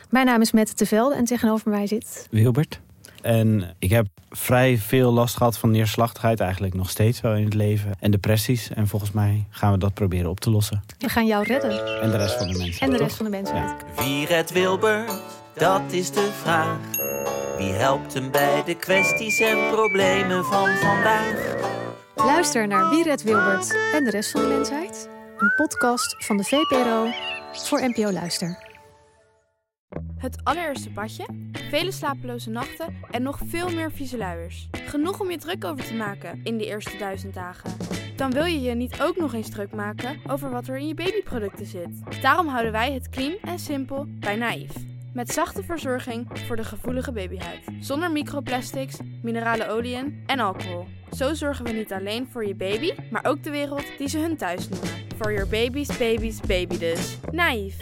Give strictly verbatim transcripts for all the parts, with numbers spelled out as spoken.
Mijn naam is Mette Tevelde en tegenover mij zit... Wilbert. En ik heb vrij veel last gehad van neerslachtigheid, eigenlijk nog steeds wel in het leven. En depressies. En volgens mij gaan we dat proberen op te lossen. We gaan jou redden. En de rest van de mensen. En de toch? rest van de mensen. Ja. Wie redt Wilbert? Dat is de vraag. Wie helpt hem bij de kwesties en problemen van vandaag? Luister naar Wie redt Wilbert en de rest van de mensheid. Een podcast van de V P R O voor N P O Luister. Het allereerste badje, vele slapeloze nachten en nog veel meer vieze luiers. Genoeg om je druk over te maken in de eerste duizend dagen. Dan wil je je niet ook nog eens druk maken over wat er in je babyproducten zit. Daarom houden wij het clean en simpel bij Naïef. Met zachte verzorging voor de gevoelige babyhuid. Zonder microplastics, minerale oliën en alcohol. Zo zorgen we niet alleen voor je baby, maar ook de wereld die ze hun thuis noemen. For your baby's baby's baby dus. Naïef.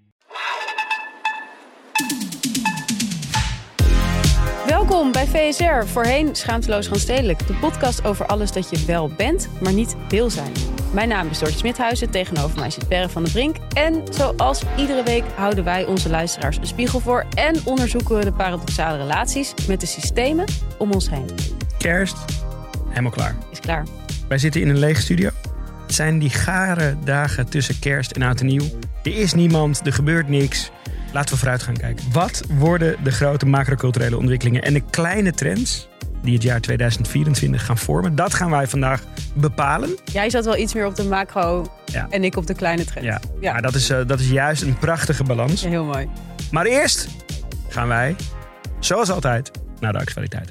Welkom bij V S R, voorheen Schaamteloos Randstedelijk. De podcast over alles dat je wel bent, maar niet wil zijn. Mijn naam is Doortje Smithuizen, tegenover mij zit Perre van der Brink. En zoals iedere week houden wij onze luisteraars een spiegel voor... en onderzoeken we de paradoxale relaties met de systemen om ons heen. Kerst, helemaal klaar. Is klaar. Wij zitten in een lege studio. Het zijn die gare dagen tussen kerst en oud en nieuw. Er is niemand, er gebeurt niks... Laten we vooruit gaan kijken. Wat worden de grote macroculturele ontwikkelingen en de kleine trends die het jaar tweeduizend vierentwintig gaan vormen? Dat gaan wij vandaag bepalen. Jij zat wel iets meer op de macro ja. en ik op de kleine trend. Ja, ja. Maar dat is, uh, dat is juist een prachtige balans. Ja, heel mooi. Maar eerst gaan wij, zoals altijd, naar de actualiteit.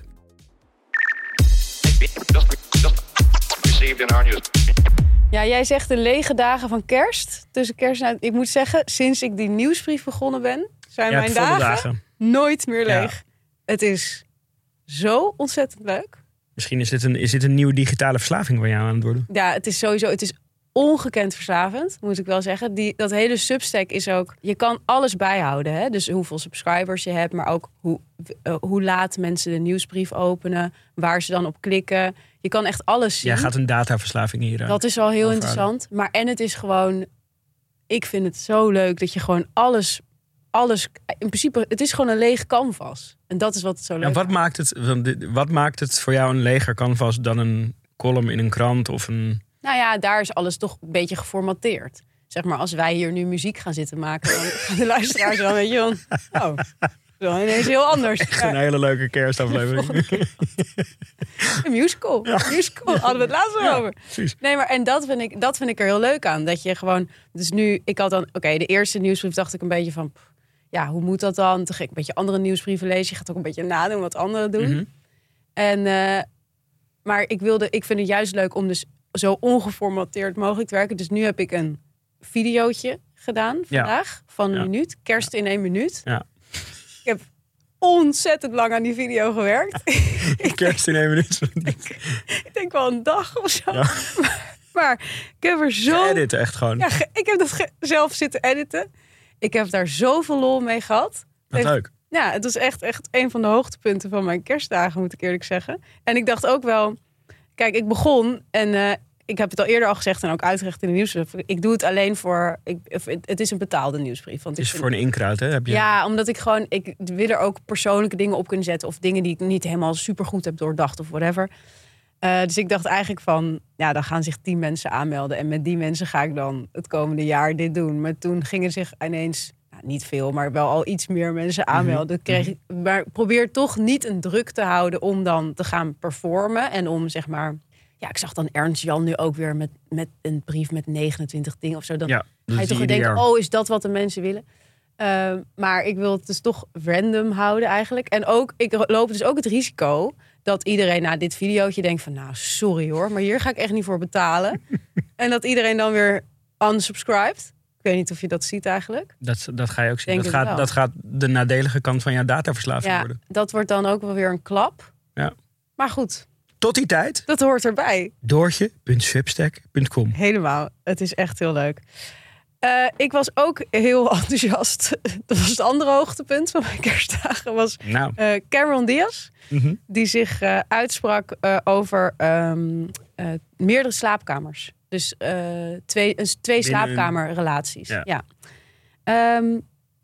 Ja, jij zegt de lege dagen van kerst. Tussen kerst en... Ik moet zeggen, sinds ik die nieuwsbrief begonnen ben... zijn ja, mijn dagen, dagen nooit meer leeg. Ja. Het is zo ontzettend leuk. Misschien is dit, een, is dit een nieuwe digitale verslaving waar je aan het worden. Ja, het is sowieso... Het is ongekend verslavend, moet ik wel zeggen. Die, dat hele Substack is ook... Je kan alles bijhouden. Hè? Dus hoeveel subscribers je hebt, maar ook hoe, uh, hoe laat mensen de nieuwsbrief openen. Waar ze dan op klikken. Je kan echt alles zien. Jij gaat een dataverslaving hier aan. Dat is al heel interessant. Maar en het is gewoon... Ik vind het zo leuk dat je gewoon alles... alles in principe, het is gewoon een leeg canvas. En dat is wat het zo leuk en wat maakt het, wat maakt het voor jou een leger canvas dan een column in een krant of een... Nou ja, daar is alles toch een beetje geformateerd. Zeg maar, als wij hier nu muziek gaan zitten maken... dan gaan de luisteraars dan, weet je van... Oh, zo ineens heel anders. Echt een hele leuke kerstaflevering. Een musical. Ja. Een musical, hadden we het laatst ja, over. Precies. Nee, maar en dat vind, ik, dat vind ik er heel leuk aan. Dat je gewoon... Dus nu, ik had dan... Oké, okay, de eerste nieuwsbrief dacht ik een beetje van... Pff, ja, hoe moet dat dan? Toen ging ik een beetje andere nieuwsbrieven lezen. Je gaat ook een beetje nadoen wat anderen doen. Mm-hmm. En, uh, maar ik wilde... Ik vind het juist leuk om dus... zo ongeformateerd mogelijk te werken. Dus nu heb ik een videootje gedaan vandaag. Ja. Van een ja. minuut. Kerst ja. in één minuut. Ja. Ik heb ontzettend lang aan die video gewerkt. Kerst in één minuut. ik, ik denk wel een dag of zo. Ja. Maar, maar ik heb er zo... Editen echt gewoon. Ja, ik heb dat ge- zelf zitten editen. Ik heb daar zoveel lol mee gehad. Wat echt, leuk. Ja, het was echt, echt een van de hoogtepunten van mijn kerstdagen, moet ik eerlijk zeggen. En ik dacht ook wel... Kijk, ik begon en uh, ik heb het al eerder al gezegd en ook uitgelegd in de nieuwsbrief. Ik doe het alleen voor, ik, het is een betaalde nieuwsbrief. Want het is ik voor een inkruid, hè? Heb je... Ja, omdat ik gewoon, ik wil er ook persoonlijke dingen op kunnen zetten. Of dingen die ik niet helemaal supergoed heb doordacht of whatever. Uh, dus ik dacht eigenlijk van, ja, dan gaan zich tien mensen aanmelden. En met die mensen ga ik dan het komende jaar dit doen. Maar toen gingen zich ineens... Niet veel, maar wel al iets meer mensen aanmelden. Kreeg ik, maar probeer toch niet een druk te houden om dan te gaan performen. En om zeg maar... Ja, ik zag dan Ernst Jan nu ook weer met, met een brief met negenentwintig dingen of zo. Dan ja, ga je toch denken, oh, is dat wat de mensen willen? Uh, maar ik wil het dus toch random houden eigenlijk. En ook, ik loop dus ook het risico dat iedereen na dit videootje denkt van... Nou, sorry hoor, maar hier ga ik echt niet voor betalen. En dat iedereen dan weer unsubscribed. Ik weet niet of je dat ziet eigenlijk. Dat, dat ga je ook zien. Denk dat gaat, dat gaat de nadelige kant van jouw dataverslaving ja, worden. Dat wordt dan ook wel weer een klap. Ja. Maar goed. Tot die tijd. Dat hoort erbij. Doortje punt substack punt com. Helemaal. Het is echt heel leuk. Uh, ik was ook heel enthousiast. Dat was het andere hoogtepunt van mijn kerstdagen. Was nou. uh, Cameron Diaz. Mm-hmm. Die zich uh, uitsprak uh, over um, uh, meerdere slaapkamers. Dus uh, twee, uh, twee slaapkamerrelaties. Ja. Ja. Um,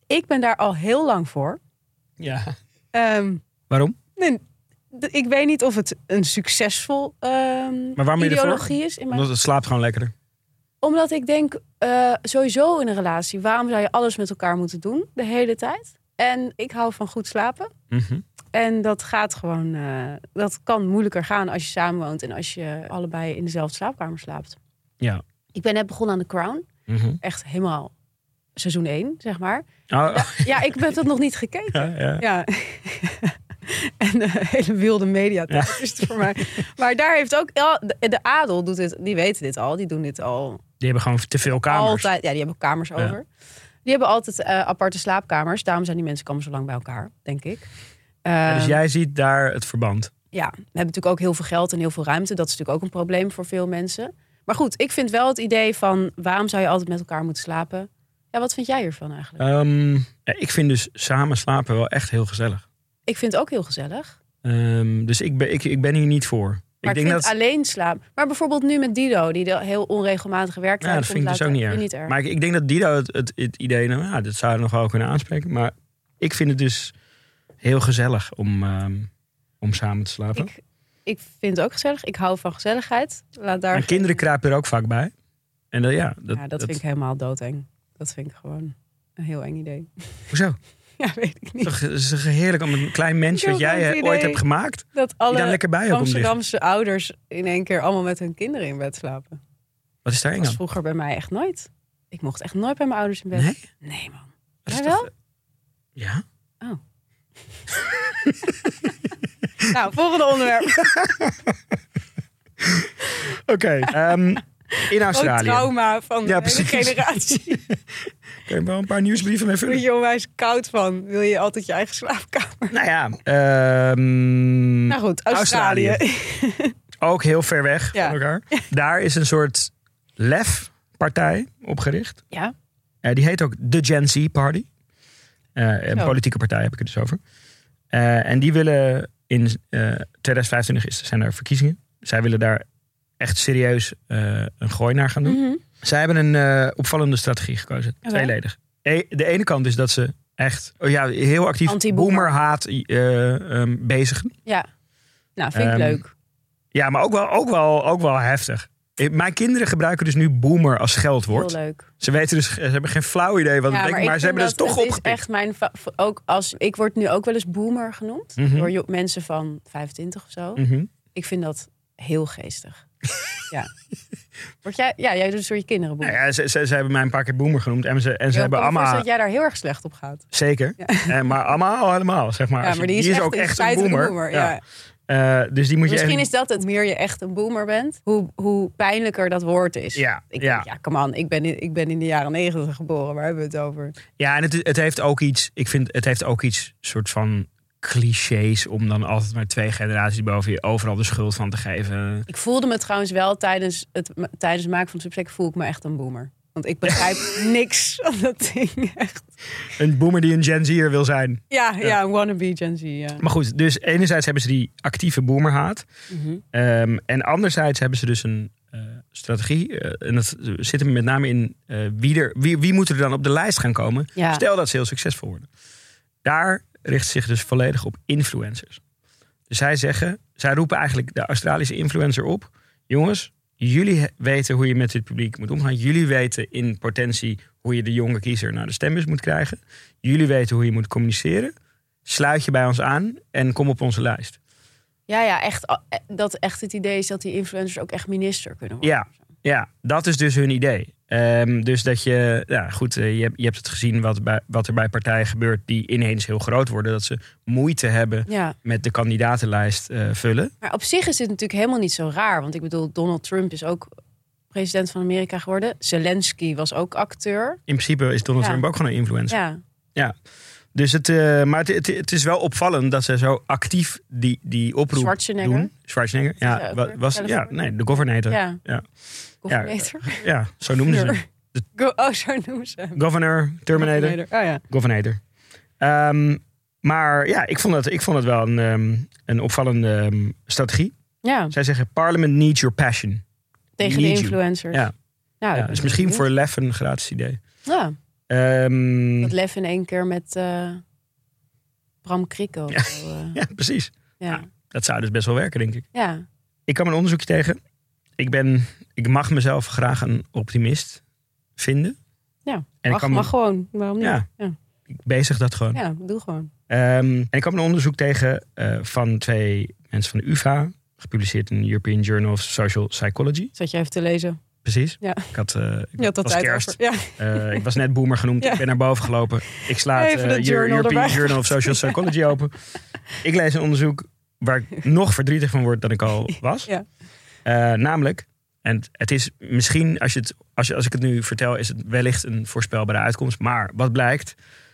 ik ben daar al heel lang voor. Ja. Um, Waarom? Nee, d- ik weet niet of het een succesvol um, maar waarom ideologie is. In mijn... Omdat het slaapt gewoon lekkerder. Omdat ik denk, uh, sowieso in een relatie, waarom zou je alles met elkaar moeten doen de hele tijd? En ik hou van goed slapen. Mm-hmm. En dat gaat gewoon, uh, dat kan moeilijker gaan als je samenwoont en als je allebei in dezelfde slaapkamer slaapt. Ja. Ik ben net begonnen aan The Crown. Mm-hmm. Echt helemaal seizoen één, zeg maar. Oh. Ja, ja, ik heb dat nog niet gekeken. Ja, ja. Ja. En de hele wilde media ja. is het voor mij. Maar daar heeft ook de, de adel doet dit, die weten dit al, die doen dit al. Die hebben gewoon te veel kamers. Altijd, ja, die hebben kamers ja. over. Die hebben altijd uh, aparte slaapkamers. Daarom zijn die mensen komen zo lang bij elkaar, denk ik. Uh, Ja, dus jij ziet daar het verband. Ja, we hebben natuurlijk ook heel veel geld en heel veel ruimte. Dat is natuurlijk ook een probleem voor veel mensen. Maar goed, ik vind wel het idee van waarom zou je altijd met elkaar moeten slapen? Ja, wat vind jij hiervan eigenlijk? Um, ja, ik vind dus samen slapen wel echt heel gezellig. Ik vind het ook heel gezellig. Um, dus ik ben, ik, ik ben hier niet voor. Maar ik, ik denk vind dat alleen slapen. Maar bijvoorbeeld nu met Dido, die heel onregelmatig werkt. Ja, dat vind ik dus ook niet erg. niet erg. Maar ik, ik denk dat Dido het, het, het idee, nou ja, dat zou er nog wel kunnen aanspreken. Maar ik vind het dus heel gezellig om, um, om samen te slapen. Ik, ik vind het ook gezellig. Ik hou van gezelligheid. Laat daar en kinderen geen... kruipen er ook vaak bij. En dat, ja, dat, ja, dat, dat vind ik helemaal doodeng. Dat vind ik gewoon een heel eng idee. Hoezo? Ja, weet ik niet. Het is toch heerlijk om een klein mensje wat jij ooit hebt gemaakt, dat alle die dan lekker bij je komt liggen. Amsterdamse ouders in één keer allemaal met hun kinderen in bed slapen. Wat is daar eng Dat aan? was vroeger bij mij echt nooit. Ik mocht echt nooit bij mijn ouders in bed. Nee? Nee, man. Dat Jij is toch... wel? Ja. Oh. Nou, volgende onderwerp. Oké. Okay, um, in Australië. Ook trauma van ja, de hele generatie. Kun je wel een paar nieuwsbrieven mee vullen? Word je onwijs koud van? Wil je altijd je eigen slaapkamer? Nou ja. Um, nou goed, Australië. Australië. Ook heel ver weg ja. van elkaar. Daar is een soort lef-partij opgericht. Ja. Uh, die heet ook de Gen Z Party. Uh, een politieke partij heb ik het dus over. Uh, en die willen in uh, tweeduizend vijfentwintig is, zijn er verkiezingen. Zij willen daar echt serieus uh, een gooi naar gaan doen. Mm-hmm. Zij hebben een uh, opvallende strategie gekozen. Okay. Tweeledig. E- de ene kant is dat ze echt oh ja, heel actief boomerhaat uh, um, bezigen. Ja, nou vind ik um, leuk. Ja, maar ook wel, ook, wel, ook wel heftig. Mijn kinderen gebruiken dus nu boomer als scheldwoord. Heel leuk. Ze weten dus, ze hebben geen flauw idee wat het ja, betekent, maar, maar ze hebben dus toch opgepikt. Echt mijn va- ook als ik word nu ook wel eens boomer genoemd mm-hmm. door jo- mensen van vijfentwintig of zo. Mm-hmm. Ik vind dat heel geestig. Ja. Word jij, ja, jij doet dus door je kinderen boomer. Nou ja, ze, ze, ze hebben mij een paar keer boomer genoemd en ze, en ze ja, hebben allemaal. Dat jij daar heel erg slecht op gaat. Zeker. Ja. En, maar allemaal helemaal, zeg maar. Ja, maar die is, die is echt ook een echt een boomer. boomer ja. Ja. Uh, dus die moet Misschien je is dat het. Hoe meer je echt een boomer bent, hoe, hoe pijnlijker dat woord is. Ja, ik ja. denk, ja, come on, ik ben, in, ik ben in de jaren negentig geboren. Waar hebben we het over? Ja, en het, het heeft ook iets. Ik vind het heeft ook iets soort van clichés om dan altijd maar twee generaties boven je overal de schuld van te geven. Ik voelde me trouwens wel tijdens het tijdens het maken van het subsect voel ik me echt een boomer. Want ik begrijp niks van dat ding. Echt. Een boomer die een Gen Z'er wil zijn. Ja, ja, ja, een wannabe Gen Z. Ja. Maar goed, dus enerzijds hebben ze die actieve boomerhaat. Mm-hmm. Um, en anderzijds hebben ze dus een uh, strategie. Uh, en dat zit hem met name in uh, wie, er, wie, wie moet er dan op de lijst gaan komen. Ja. Stel dat ze heel succesvol worden. Daar richt zich dus volledig op influencers. Dus zij zeggen, zij roepen eigenlijk de Australische influencer op. Jongens, jullie weten hoe je met dit publiek moet omgaan. Jullie weten in potentie hoe je de jonge kiezer naar de stembus moet krijgen. Jullie weten hoe je moet communiceren. Sluit je bij ons aan en kom op onze lijst. Ja, ja, echt, dat echt het idee is dat die influencers ook echt minister kunnen worden. Ja, ja, dat is dus hun idee. Um, dus dat je, ja goed, uh, je, hebt, je hebt het gezien wat, bij, wat er bij partijen gebeurt die ineens heel groot worden. Dat ze moeite hebben ja. met de kandidatenlijst uh, vullen. Maar op zich is dit natuurlijk helemaal niet zo raar. Want ik bedoel, Donald Trump is ook president van Amerika geworden. Zelensky was ook acteur. In principe is Donald ja. Trump ook gewoon een influencer. Ja. Ja. Dus het, uh, maar het, het, het is wel opvallend dat ze zo actief die, die oproep Schwarzenegger. doen. Schwarzenegger. Ja, ja, was, was, ja, nee, de governator. Ja. Ja. Governator? Ja, ja, zo noemen ze hem. De Go, oh, zo noemen ze hem. Governor, Terminator. Governator. Oh, ja. Governator. Um, maar ja, ik vond het, ik vond het wel een, um, een opvallende um, strategie. Ja. Zij zeggen, Parliament needs your passion. Tegen de influencers. Ja. Nou, ja, dus misschien voor Lef een gratis idee. Ja. Um, Dat Lef in één keer met uh, Bram Krikke. Ja, zo, uh, ja, precies. ja. Ja, dat zou dus best wel werken, denk ik. ja. Ik kwam een onderzoekje tegen. Ik, ben, ik mag mezelf graag een optimist vinden. Ja, En ik mag, kwam, mag gewoon. Waarom niet? Ja, Ja, ik bezig dat gewoon. ja doe gewoon. Um, en ik kwam een onderzoek tegen uh, van twee mensen van de U vA. Gepubliceerd in de European Journal of Social Psychology. Zat je even te lezen? Precies. Ja. Ik had, uh, ik Je had dat was tijd kerst. over. Ja. Uh, ik was net boomer genoemd. Ja. Ik ben naar boven gelopen. Ik sla het Even de uh, journal European erbij. Journal of Social Psychology open. Ik lees een onderzoek waar ik nog verdrietig van word dan ik al was. Ja. Uh, namelijk, en het is misschien, als, je het, als, je, als ik het nu vertel, is het wellicht een voorspelbare uitkomst. Maar wat blijkt,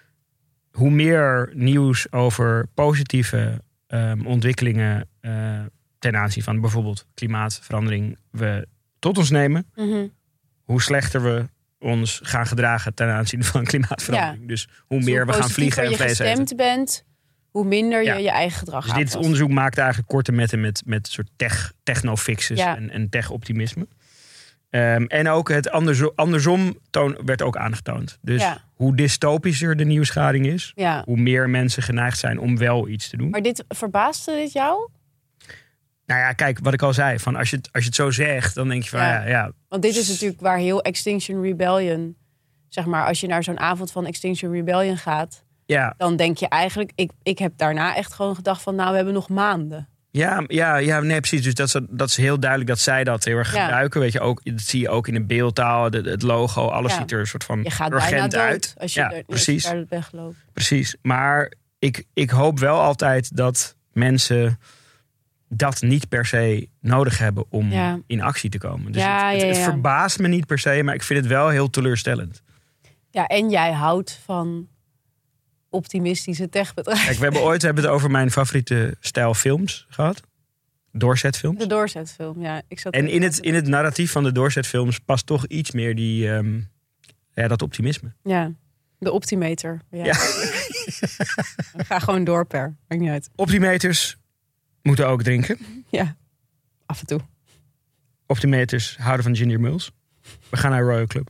hoe meer nieuws over positieve um, ontwikkelingen uh, ten aanzien van bijvoorbeeld klimaatverandering we tot ons nemen, Mm-hmm. hoe slechter we ons gaan gedragen ten aanzien van klimaatverandering. Ja. Dus hoe meer we gaan vliegen en je vlees eten. gestemd bent, hoe minder je Ja. je eigen gedrag Dus gaat dit aanpassen. onderzoek maakt eigenlijk korte metten met, met soort tech, technofixes Ja. en, en tech-optimisme. Um, en ook het andersom, andersom toon, werd ook aangetoond. Dus Ja. hoe dystopischer de nieuwsgading is, Ja. hoe meer mensen geneigd zijn om wel iets te doen. Maar dit verbaasde dit jou? Nou ja, kijk, wat ik al zei. Van als, je het, als je het zo zegt, dan denk je van Ja. ja, ja. Want dit is natuurlijk waar heel Extinction Rebellion, zeg maar, als je naar zo'n avond van Extinction Rebellion gaat, ja. dan denk je eigenlijk, ik, ik heb daarna echt gewoon gedacht van, nou, we hebben nog maanden. Ja, ja, ja, nee, precies. Dus dat is, dat is heel duidelijk dat zij dat heel erg Ja. gebruiken. Weet je, ook, dat zie je ook in de beeldtaal, de, het logo, alles Ja. ziet er een soort van Je gaat bijna urgent dood uit. als je, Ja, er, als precies. je daar wegloopt. Precies. Maar ik, ik hoop wel altijd dat mensen dat niet per se nodig hebben om Ja. in actie te komen. Dus Ja, het, het, ja, het ja. verbaast me niet per se, maar ik vind het wel heel teleurstellend. Ja, en jij houdt van optimistische techbedrijven. Kijk, we hebben ooit we hebben het over mijn favoriete stijl films gehad. Doorzetfilms. De doorzetfilm, ja. Ik zat En in het, in het narratief van de doorzetfilms past toch iets meer die, um, ja, dat optimisme. Ja, de optimeter. Ja. Ja. Ga gewoon door per. Maakt niet uit. Optimeters moeten ook drinken. Ja, af en toe. Optimeters houden van ginger mules. We gaan naar Royal Club.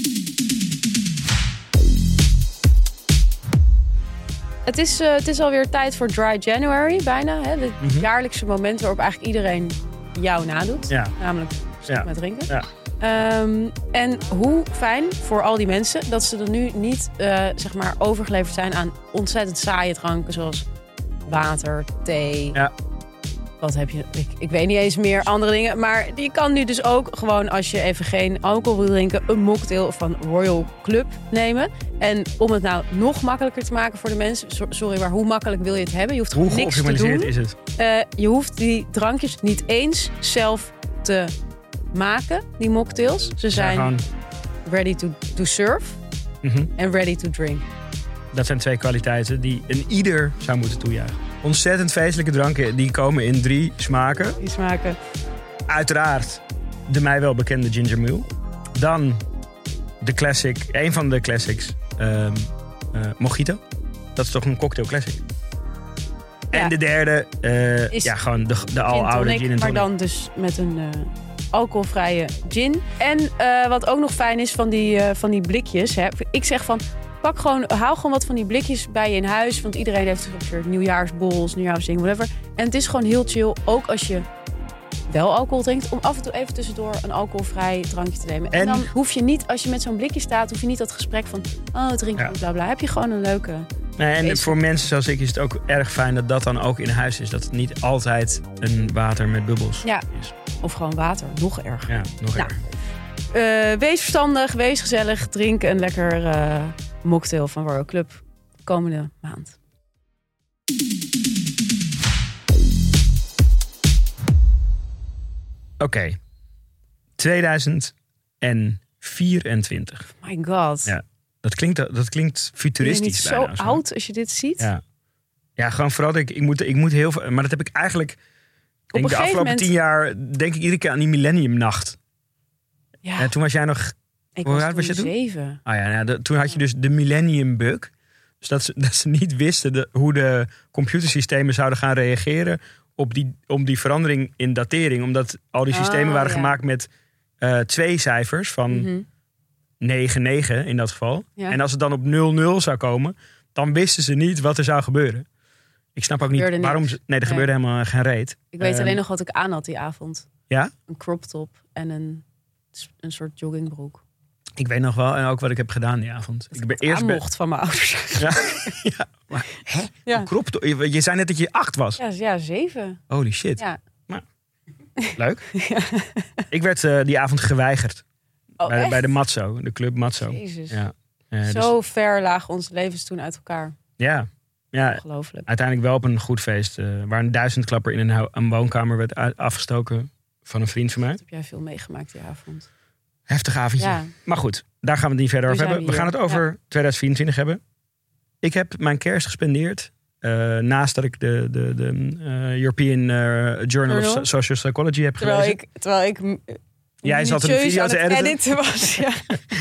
Het is, uh, het is alweer tijd voor Dry January, bijna. Hè? Het Mhm. jaarlijkse moment waarop eigenlijk iedereen jou nadoet. Ja. Namelijk stop Ja. met drinken. Ja. Um, en hoe fijn voor al die mensen dat ze er nu niet uh, zeg maar overgeleverd zijn aan ontzettend saaie dranken zoals water, thee. Ja. Wat heb je? Ik, ik weet niet eens meer andere dingen. Maar je kan nu dus ook gewoon, als je even geen alcohol wil drinken, een mocktail van Royal Club nemen. En om het nou nog makkelijker te maken voor de mensen. so- Sorry, maar hoe makkelijk wil je het hebben? Je hoeft Hoe gewoon niks te geoptimaliseerd doen. is het? Uh, je hoeft die drankjes niet eens zelf te maken, die mocktails. Ze zijn Gewoon, ready to, to serve mhm. en ready to drink. Dat zijn twee kwaliteiten die een ieder zou moeten toejuichen. Ontzettend feestelijke dranken die komen in drie smaken. Die smaken. Uiteraard de mij wel bekende ginger mule. Dan de classic, een van de classics, um, uh, mojito. Dat is toch een cocktail classic. Ja. En de derde, uh, Is ja, gewoon de, de Gin aloude tonic, gin en maar tonic. dan dus met een uh, alcoholvrije gin. En uh, wat ook nog fijn is van die, uh, van die blikjes. Hè. Ik zeg van, pak gewoon, haal gewoon wat van die blikjes bij je in huis. Want iedereen heeft een nieuwjaarsbols, nieuwjaarsding, whatever. En het is gewoon heel chill, ook als je wel alcohol drinkt, om af en toe even tussendoor een alcoholvrij drankje te nemen. En, En- dan hoef je niet, als je met zo'n blikje staat, hoef je niet dat gesprek van, oh, drink Ja. bla bla. Heb je gewoon een leuke. Nee, en Deze. voor mensen zoals ik is het ook erg fijn dat dat dan ook in huis is. Dat het niet altijd een water met bubbels Ja. is. Of gewoon water, nog erger. Ja, nog Nou, erg. Uh, wees verstandig, wees gezellig. Drink een lekker uh, mocktail van Royal Club komende maand. Oké. Okay. tweeduizend vierentwintig. My god. Ja. Dat klinkt, dat klinkt Ben futuristisch je niet zo bijna. of oud als je dit ziet? Ja. Ja, gewoon vooral dat ik, ik, moet, ik moet heel veel... Maar dat heb ik eigenlijk... Denk een de gegeven afgelopen moment- tien jaar denk ik iedere keer aan die millenniumnacht. Ja, Ja, toen was jij nog... ik hoe was oud was toen je toen? zeven. Ah ja, nou, de- toen had je dus de millennium bug. Dus dat ze, dat ze niet wisten de, hoe de computersystemen zouden gaan reageren op die, op die verandering in datering. Omdat al die systemen Oh, waren ja. gemaakt met uh, twee cijfers van Mhm. negen negen in dat geval. Ja. En als het dan op nul nul zou komen, dan wisten ze niet wat er zou gebeuren. Ik snap ook niet Gebeurde waarom niks. ze... Nee, er gebeurde helemaal geen reet. Ik weet Ehm, alleen nog wat ik aan had die avond. Ja? Een crop top en een, een soort joggingbroek. Ik weet nog wel en ook wat ik heb gedaan die avond. Dat ik ik ben het eerst... aan be- mocht van mijn ouders. Ja, ja, maar hè? Ja. Een crop top? Je, je zei net dat je acht was. Ja, ja, zeven. Holy shit. Ja. Nou, leuk. Ik werd uh, die avond geweigerd. Oh, bij, echt? bij de Matzo, de club Matzo. Jezus. Ja. Uh, dus- Zo ver lagen onze levens toen uit elkaar. ja. ja, Ongelooflijk. uiteindelijk wel op een goed feest. Uh, waar een duizendklapper in een, hu- een woonkamer werd uit- afgestoken van een vriend van mij. Wat heb jij veel meegemaakt die avond? Heftig avondje. Ja. Maar goed, daar gaan we het niet verder Nu over zijn hebben. we We gaan hier. het over tweeduizend vierentwintig hebben. Ik heb mijn kerst gespendeerd. Uh, naast dat ik de, de, de uh, European uh, Journal, Journal? of Social Psychology heb Terwijl gelezen. ik, terwijl ik m- Jij zat een minutieus video aan te het editen. editen was. Ja,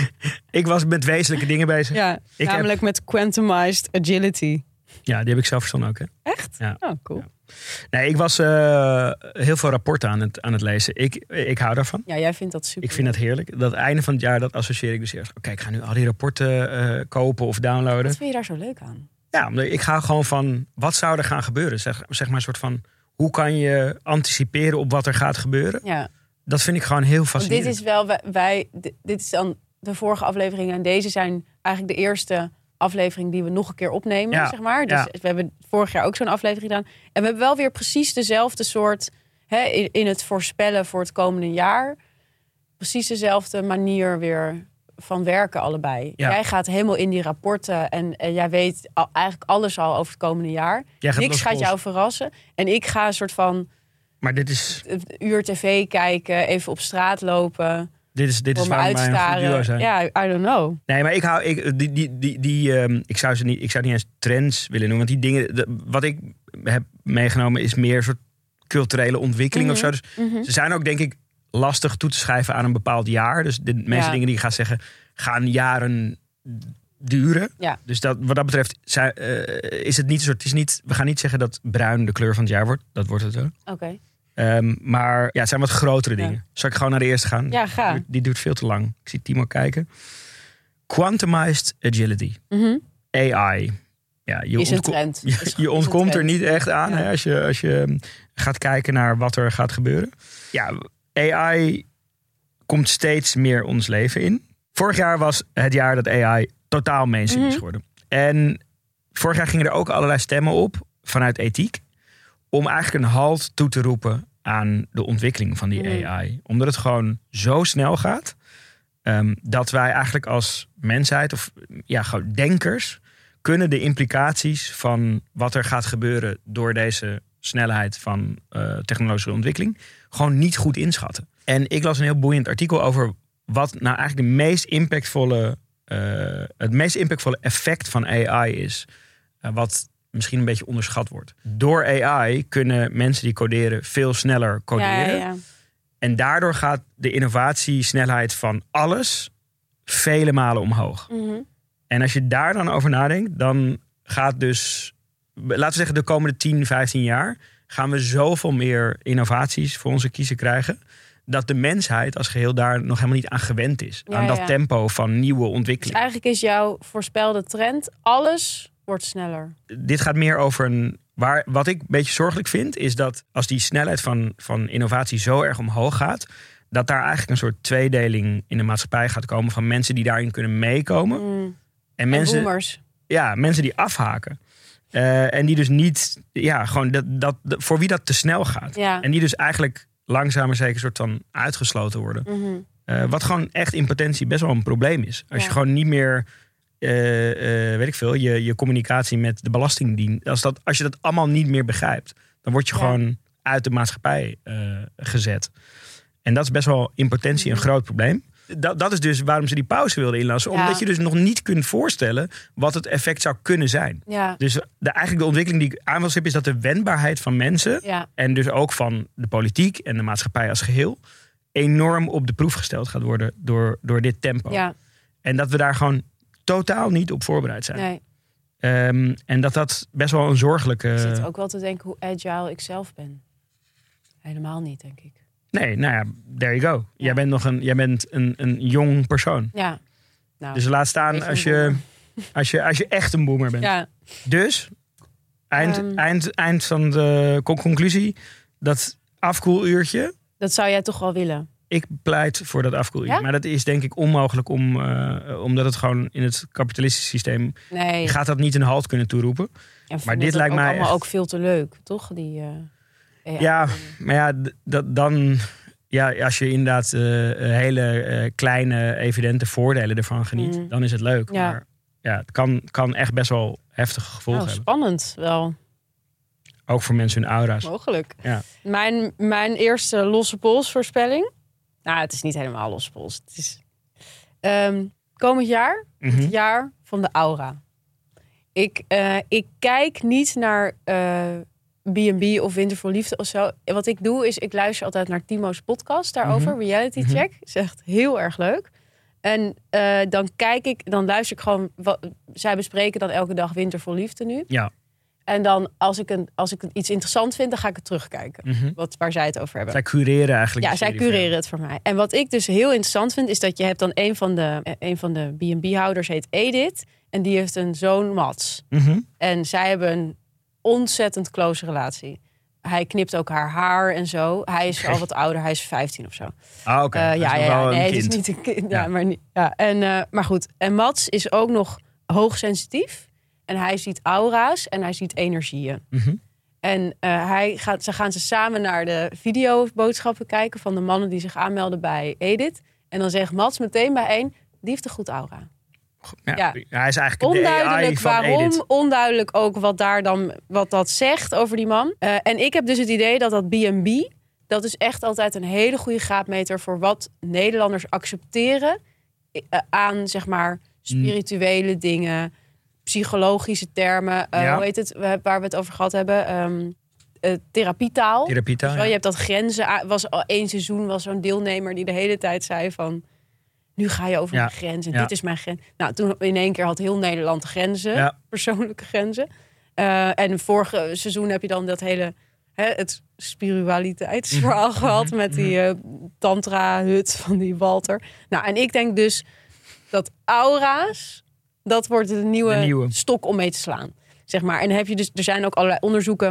Ik was met wezenlijke dingen bezig. Ja, ja Ik namelijk met quantumized agility. die heb ik zelf verzonnen ook. Hè? Echt? Ja. Oh, cool. Ja. Nee, ik was uh, heel veel rapporten aan het, aan het lezen. Ik, ik hou daarvan. Ja, jij vindt dat super. Ik vind dat heerlijk. Dat einde van het jaar, dat associeer ik dus eerst. Oké, ik ga nu al die rapporten uh, kopen of downloaden. Wat vind je daar zo leuk aan? Ja, omdat ik ga gewoon van, wat zou er gaan gebeuren? Zeg, zeg maar een soort van, hoe kan je anticiperen op wat er gaat gebeuren? Ja. Dat vind ik gewoon heel Want fascinerend. dit is wel, wij- wij, dit, dit is dan de vorige aflevering. En deze zijn eigenlijk de eerste aflevering die we nog een keer opnemen, Ja, zeg maar. Dus ja. we hebben vorig jaar ook zo'n aflevering gedaan. En we hebben wel weer precies dezelfde soort, hè, in, in het voorspellen voor het komende jaar. Precies dezelfde manier weer van werken allebei. Ja. Jij gaat helemaal in die rapporten en, en jij weet al, eigenlijk alles al over het komende jaar. Jij gaat Niks los gaat los. jou verrassen. En ik ga een soort van Maar dit is, een uur tv kijken, even op straat lopen, dit is, dit is voor me waarom wij een goed duo uitstaren. zijn. Ja, I don't know. Nee, maar ik hou, ik, die, die, die, die, um, ik, zou ze niet, ik zou het niet eens trends willen noemen. Want die dingen, de, wat ik heb meegenomen is meer een soort culturele ontwikkeling Mhm. of zo. Dus Mhm. ze zijn ook denk ik lastig toe te schrijven aan een bepaald jaar. Dus de meeste Ja. dingen die ik ga zeggen, gaan jaren duren. Ja. Dus dat, wat dat betreft zij, uh, is het niet een soort, het is niet, we gaan niet zeggen dat bruin de kleur van het jaar wordt. Dat wordt het wel. Oké. Um, maar ja, het zijn wat grotere Ja. dingen. Zal ik gewoon naar de eerste gaan? Ja, ga. Die, die duurt veel te lang. Ik zie Timo kijken. Quantumized agility. Mhm. A I. Ja, je Is een ontko- trend. Je, Is- is je een ontkomt er trend. niet echt aan Ja. hè, als, je, als je gaat kijken naar wat er gaat gebeuren. Ja, A I komt steeds meer ons leven in. Vorig jaar was het jaar dat A I totaal mainstream is Mhm. geworden. En vorig jaar gingen er ook allerlei stemmen op vanuit ethiek. Om eigenlijk een halt toe te roepen aan de ontwikkeling van die Mhm. A I. Omdat het gewoon zo snel gaat. Um, dat wij eigenlijk als mensheid of ja, gewoon denkers kunnen de implicaties van wat er gaat gebeuren door deze snelheid van uh, technologische ontwikkeling gewoon niet goed inschatten. En ik las een heel boeiend artikel over wat nou eigenlijk de meest impactvolle, uh, het meest impactvolle effect van A I is. Uh, wat misschien een beetje onderschat wordt. Door A I kunnen mensen die coderen veel sneller coderen. Ja, ja, ja. En daardoor gaat de innovatiesnelheid van alles vele malen omhoog. Mhm. En als je daar dan over nadenkt, dan gaat dus, laten we zeggen de komende tien, vijftien jaar, gaan we zoveel meer innovaties voor onze kiezen krijgen, dat de mensheid als geheel daar nog helemaal niet aan gewend is. Ja, aan dat ja. tempo van nieuwe Dus ontwikkeling. eigenlijk is jouw voorspelde trend, alles wordt sneller. Dit gaat meer over een, waar, wat ik een beetje zorgelijk vind, is dat als die snelheid van, van innovatie zo erg omhoog gaat, dat daar eigenlijk een soort tweedeling in de maatschappij gaat komen van mensen die daarin kunnen meekomen. Mm. En En mensen, boomers. ja, mensen die afhaken. Uh, en die dus niet, ja, gewoon dat, dat, dat, voor wie dat te snel gaat. Ja. En die dus eigenlijk langzaam maar zeker soort van uitgesloten worden. Mhm. Uh, wat gewoon echt in potentie best wel een probleem is. Als Ja. je gewoon niet meer, uh, uh, weet ik veel, je, je communicatie met de Belastingdienst, als, dat, als je dat allemaal niet meer begrijpt, dan word je Ja. gewoon uit de maatschappij uh, gezet. En dat is best wel in potentie een groot probleem. Dat, dat is dus waarom ze die pauze wilden inlassen. Ja. Omdat je dus nog niet kunt voorstellen wat het effect zou kunnen zijn. Ja. Dus de, eigenlijk de ontwikkeling die ik aan wil stippen is dat de wendbaarheid van mensen, Ja. en dus ook van de politiek en de maatschappij als geheel, enorm op de proef gesteld gaat worden door, door dit tempo. Ja. En dat we daar gewoon totaal niet op voorbereid zijn. Nee. Um, en dat dat best wel een zorgelijke... Ik zit ook wel te denken hoe agile ik zelf ben. Helemaal niet, denk ik. Nee, nou ja, there you go. Ja. Jij bent nog een, jij bent een, een jong persoon. Ja. Nou, Dus laat staan beetje als een je, boomer. als, je, als je echt een boomer bent. Ja, Dus, eind, Ehm. eind, eind van de con- conclusie, dat afkoeluurtje, dat zou jij toch wel willen? ik pleit voor dat afkoeluurtje. Ja? Maar dat is denk ik onmogelijk, om, uh, omdat het gewoon in het kapitalistische systeem, Nee. je gaat dat niet een halt kunnen toeroepen. En maar dit dit lijkt ook mij allemaal echt- ook veel te leuk, toch? Die, uh, Ja, maar ja, d- dat, dan, ja, als je inderdaad uh, hele uh, kleine, evidente voordelen ervan geniet, Mm. dan is het leuk. Ja. Maar ja, het kan, kan echt best wel heftige gevolgen Nou, hebben. spannend wel. Ook voor mensen hun aura's. Mogelijk. Ja. Mijn, mijn eerste losse pols voorspelling. Nou, het is niet helemaal losse pols. Het is um, komend jaar, Mhm. het jaar van de aura. Ik, uh, ik kijk niet naar uh, B en B of Winter voor Liefde of zo. Wat ik doe is, ik luister altijd naar Timo's podcast daarover. Mhm. Reality Mhm. Check. Is echt heel erg leuk. En uh, dan kijk ik, dan luister ik gewoon. Wat, zij bespreken dan elke dag Winter voor Liefde nu. Ja. En dan, als ik, een, als ik het iets interessant vind, dan ga ik het terugkijken. Mhm. Wat, waar zij het over hebben. Zij cureren eigenlijk. Ja, de zij serie voor cureren jou. het voor mij. En wat ik dus heel interessant vind, is dat je hebt dan een van de, eh, een van de B en B-houders, heet Edith. En die heeft een zoon, Mats. Mhm. En zij hebben een ontzettend close relatie. Hij knipt ook haar haar en zo. Hij is Oké. al wat ouder, hij is vijftien of zo. Ah, oké. Eh, Hij is ja, nog ja, ja, wel een nee, het kind. is niet een kind. Ja, Ja. maar, niet, ja. En, uh, maar goed, en Mats is ook nog hoogsensitief. En hij ziet aura's en hij ziet energieën. Mhm. En uh, hij gaat, ze gaan ze samen naar de videoboodschappen kijken van de mannen die zich aanmelden bij Edith. En dan zegt Mats meteen bij één, die heeft een goed aura. Ja, Ja. Hij is eigenlijk de A I Onduidelijk van waarom, Edith. onduidelijk ook wat daar dan wat dat zegt over die man. Uh, en ik heb dus het idee dat dat B en B, dat is echt altijd een hele goede graadmeter voor wat Nederlanders accepteren uh, aan, zeg maar, spirituele dingen, psychologische termen. Uh, Ja. Hoe heet het? We- Waar we het over gehad hebben. Um, uh, therapietaal. Therapietaal, Weet je wel, ja. Je hebt dat grenzen. Was al één seizoen was zo'n deelnemer die de hele tijd zei van, nu ga je over Ja. mijn grens en Ja. dit is mijn grens. Nou, toen in één keer had heel Nederland grenzen, Ja. persoonlijke grenzen. Uh, en vorige seizoen heb je dan dat hele, hè, het spiritualiteitsverhaal gehad met die uh, tantra-hut van die Walter. Nou, en ik denk dus dat aura's, dat wordt de nieuwe, De nieuwe. stok om mee te slaan. Zeg maar. En dan heb je dus, er zijn ook allerlei onderzoeken.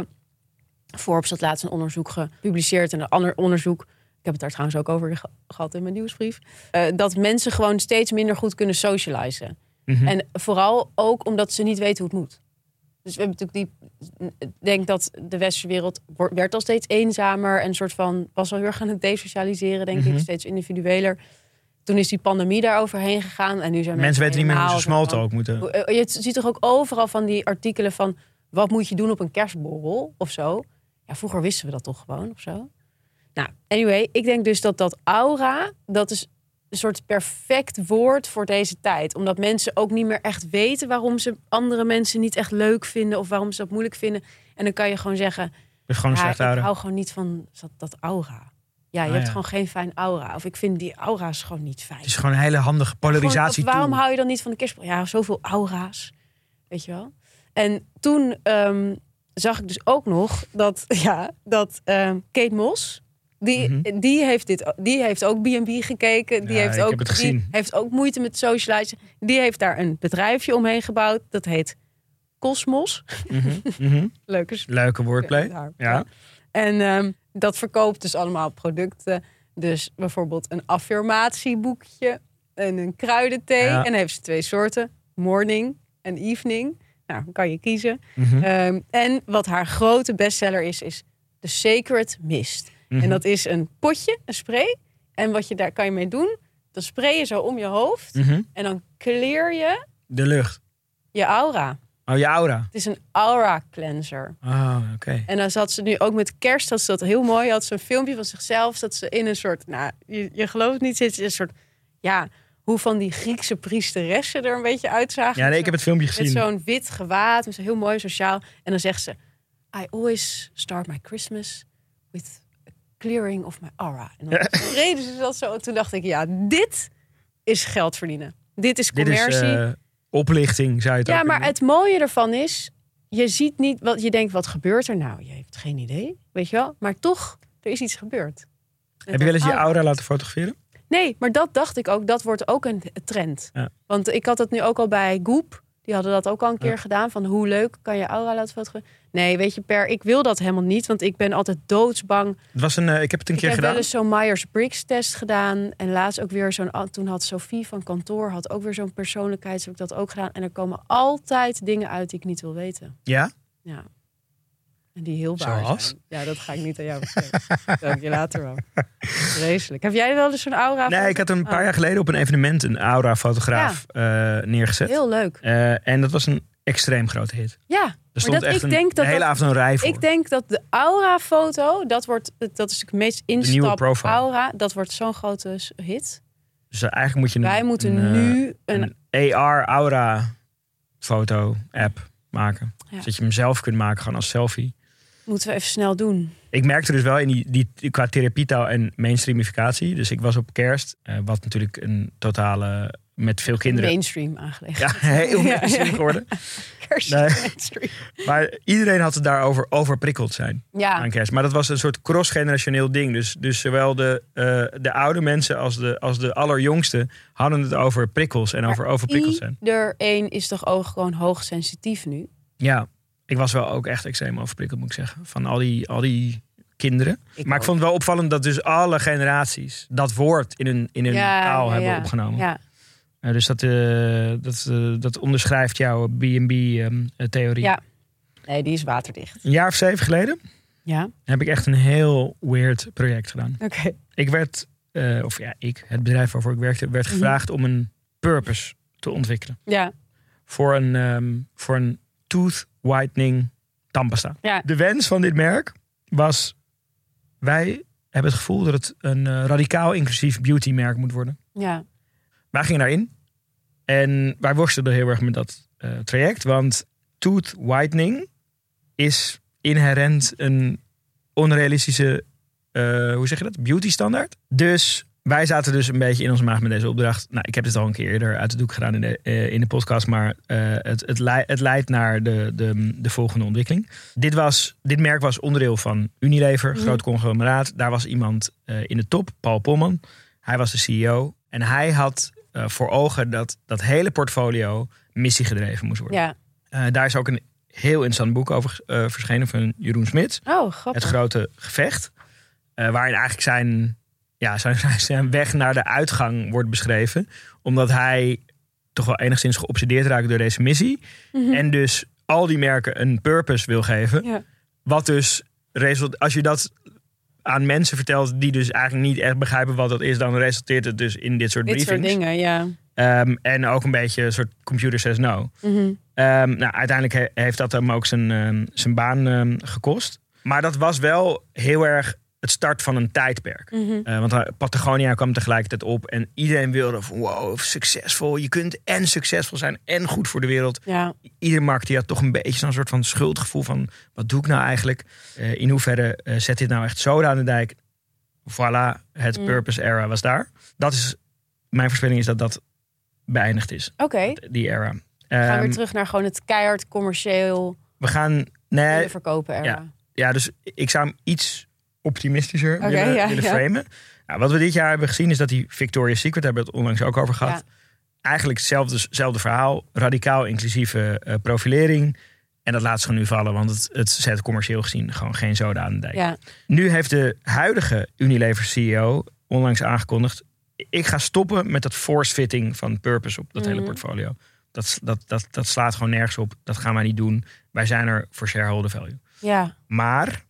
Forbes had laatst een onderzoek gepubliceerd en een ander onderzoek. Ik heb het daar trouwens ook over ge- gehad in mijn nieuwsbrief. Uh, dat mensen gewoon steeds minder goed kunnen socializen. Mhm. En vooral ook omdat ze niet weten hoe het moet. Dus we hebben natuurlijk die. Ik denk dat de westerse wereld wordt- werd al steeds eenzamer en soort van was al heel erg aan het desocialiseren, denk Mhm. ik, steeds individueler. Toen is die pandemie daar overheen gegaan en nu zijn Mensen weten niet meer hoe ze helemaal small talk moeten. zo van- Je ziet toch ook overal van die artikelen van wat moet je doen op een kerstborrel of zo. Ja, vroeger wisten we dat toch gewoon of zo. Nou, anyway, ik denk dus dat dat aura, dat is een soort perfect woord voor deze tijd. Omdat mensen ook niet meer echt weten waarom ze andere mensen niet echt leuk vinden of waarom ze dat moeilijk vinden. En dan kan je gewoon zeggen, Dat is gewoon een ja, slechte ik aura. hou gewoon niet van dat, dat aura. Ja, je Ah, hebt ja. gewoon geen fijn aura. Of ik vind die aura's gewoon niet fijn. Het is gewoon een hele handige polarisatie. Gewoon, waarom hou je dan niet van de kerstboom? Ja, zoveel aura's. Weet je wel? En toen um, zag ik dus ook nog dat, ja, dat um, Kate Moss, die, Mhm. die, heeft dit, die heeft ook B en B gekeken. Die, Ja, heeft ik ook, heb het die gezien. heeft ook moeite met socializen. Die heeft daar een bedrijfje omheen gebouwd. Dat heet Cosmos. Mhm, mhm. Leuke Leuke wordplay. Ja. Ja. En um, dat verkoopt dus allemaal producten. Dus bijvoorbeeld een affirmatieboekje en een kruidenthee. Ja. En dan heeft ze twee soorten. Morning en evening. Nou, dan kan je kiezen. Mhm, Um, en wat haar grote bestseller is, is The Sacred Mist. mhm. En dat is een potje, een spray. En wat je daar kan je mee doen, dan spray je zo om je hoofd. Mhm. En dan clear je De lucht. je aura. Oh, je aura. Het is een aura cleanser. Oh, oké. En dan zat ze nu ook met kerst, had ze dat heel mooi. Had ze een filmpje van zichzelf, dat ze in een soort, nou, je, je gelooft het niet, zit ze in een soort, ja, hoe van die Griekse priesteressen er een beetje uitzagen. Ja, nee, ik heb het filmpje Met gezien. zo'n wit gewaad, met zo heel mooi sociaal. En dan zegt ze, I always start my Christmas with a clearing of my aura. En dan reden ze dat zo. En toen dacht ik, ja, dit is geld verdienen. Dit is Dit is commercie. eh, oplichting, zou je het Ja, ook maar kunnen het mooie ervan is, je ziet niet wat je denkt, wat gebeurt er nou? Je hebt geen idee, weet je wel? Maar toch, er is iets gebeurd. doen. Heb je wel eens je aura? aura laten fotograferen? Nee, maar dat dacht ik ook. Dat wordt ook een trend. Ja. Want ik had het nu ook al bij Goop. Die hadden dat ook al een keer Ja. gedaan. Van hoe leuk kan je aura laten fotograferen. Nee, weet je, Per, ik wil dat helemaal niet. Want ik ben altijd doodsbang. Het was een, uh, ik heb het een Ik keer heb gedaan. wel eens zo'n Myers-Briggs test gedaan. En laatst ook weer zo'n... Toen had Sophie van kantoor had ook weer zo'n persoonlijkheid. Heb ik dat ook gedaan. En er komen altijd dingen uit die ik niet wil weten. Ja? Ja. En die heel waar Zoals? zijn. Ja, dat ga ik niet aan jou vertellen. Dat doe ik je later wel. Vreselijk. Heb jij wel eens zo'n aura? Nee, ik had een paar Oh. jaar geleden op een evenement een aura-fotograaf uh, neergezet. Heel leuk. Uh, en dat was een extreem grote hit. Ja, Er stond maar dat, echt ik een, denk dat de hele dat, avond een rij voor. ik denk dat de aura-foto, dat wordt, dat is natuurlijk het meest nieuwe instap profile. aura. Dat wordt zo'n grote s- hit. Dus uh, eigenlijk moet je een, Wij moeten een, uh, nu een... een A R-aura-foto-app maken. Ja. Zodat je hem zelf kunt maken, gewoon als selfie. Moeten we even snel doen. Ik merkte dus wel in die, die qua therapietaal en mainstreamificatie. Dus ik was op kerst, uh, wat natuurlijk een totale, met veel kinderen. Mainstream aangelegd. Ja, heel Ja, mainstream ja. geworden. Kerst Nee. mainstream. Maar iedereen had het daarover overprikkeld zijn Ja, aan kerst. Maar dat was een soort cross-generationeel ding. Dus, dus zowel de, uh, de oude mensen als de, als de allerjongste hadden het over prikkels en Maar over overprikkeld zijn. iedereen is toch ook gewoon hoogsensitief nu? Ja, ik was wel ook echt extreem overprikkeld, moet ik zeggen. Van al die, al die kinderen. Ik maar ik ook. vond het wel opvallend dat dus alle generaties dat woord in hun, in hun taal ja, hebben ja. opgenomen. Ja. Uh, dus dat, uh, dat, uh, dat onderschrijft jouw B en B-theorie. Ja. Nee, die is waterdicht. Een jaar of zeven geleden Ja, heb ik echt een heel weird project gedaan. oké. Ik werd, uh, of ja, ik, het bedrijf waarvoor ik werkte, werd gevraagd om een purpose te ontwikkelen. Ja, Voor een, um, voor een tooth whitening tandpasta. Ja. De wens van dit merk was, wij hebben het gevoel dat het een uh, radicaal inclusief beauty merk moet worden. ja. Wij gingen daarin en wij worstelden heel erg met dat uh, traject, want tooth whitening is inherent een onrealistische, uh, hoe zeg je dat, beauty standaard. Dus wij zaten dus een beetje in onze maag met deze opdracht. Nou, ik heb dit al een keer eerder uit de doek gedaan in de, uh, in de podcast, maar uh, het, het, le- het leidt naar de, de, de volgende ontwikkeling. Dit, was, dit merk was onderdeel van Unilever, Mhm. groot conglomeraat. Daar was iemand uh, in de top, Paul Polman. Hij was de C E O en hij had uh, voor ogen dat dat hele portfolio missiegedreven moest worden. Ja. Uh, daar is ook een heel interessant boek over uh, verschenen van Jeroen Smits. Oh, grappig. Het grote gevecht. Uh, waarin eigenlijk zijn, ja, zijn, zijn weg naar de uitgang wordt beschreven. Omdat hij toch wel enigszins geobsedeerd raakt door deze missie. Mhm. En dus al die merken een purpose wil geven. Ja. Wat dus, result, als je dat aan mensen vertelt die dus eigenlijk niet echt begrijpen wat dat is, dan resulteert het dus in dit soort Dit soort briefings. dingen, ja. Um, en ook een beetje een soort computer says no. Mhm. Um, nou, uiteindelijk he- heeft dat hem ook zijn, um, zijn baan um, gekost. Maar dat was wel heel erg het start van een tijdperk. Mhm. Uh, want uh, Patagonia kwam tegelijkertijd op en iedereen wilde van wow, succesvol. Je kunt en succesvol zijn en goed voor de wereld. Ja. Iedere markt die had toch een beetje zo'n soort van schuldgevoel van wat doe ik nou eigenlijk? Uh, in hoeverre uh, zet dit nou echt zoden aan de dijk? Voilà, het Mm. purpose era was daar. Dat is, mijn voorspelling is dat dat beëindigd is, Oké. die era. We gaan Um, weer terug naar gewoon het keihard commercieel we gaan, nee, verkopen era. ja. ja, dus ik zou hem iets optimistischer Oké, willen, ja, willen ja. framen. Nou, wat we dit jaar hebben gezien is dat die Victoria's Secret, daar hebben we het onlangs ook over gehad. Ja. Eigenlijk hetzelfde, hetzelfde verhaal, radicaal inclusieve uh, profilering. En dat laat ze gewoon nu vallen, want het, het zet commercieel gezien gewoon geen zoden aan de dijk. Ja. Nu heeft de huidige Unilever C E O onlangs aangekondigd, ik ga stoppen met dat force-fitting van purpose op dat Mhm. hele portfolio. Dat, dat, dat, dat slaat gewoon nergens op. Dat gaan wij niet doen. Wij zijn er voor shareholder value. Ja. Maar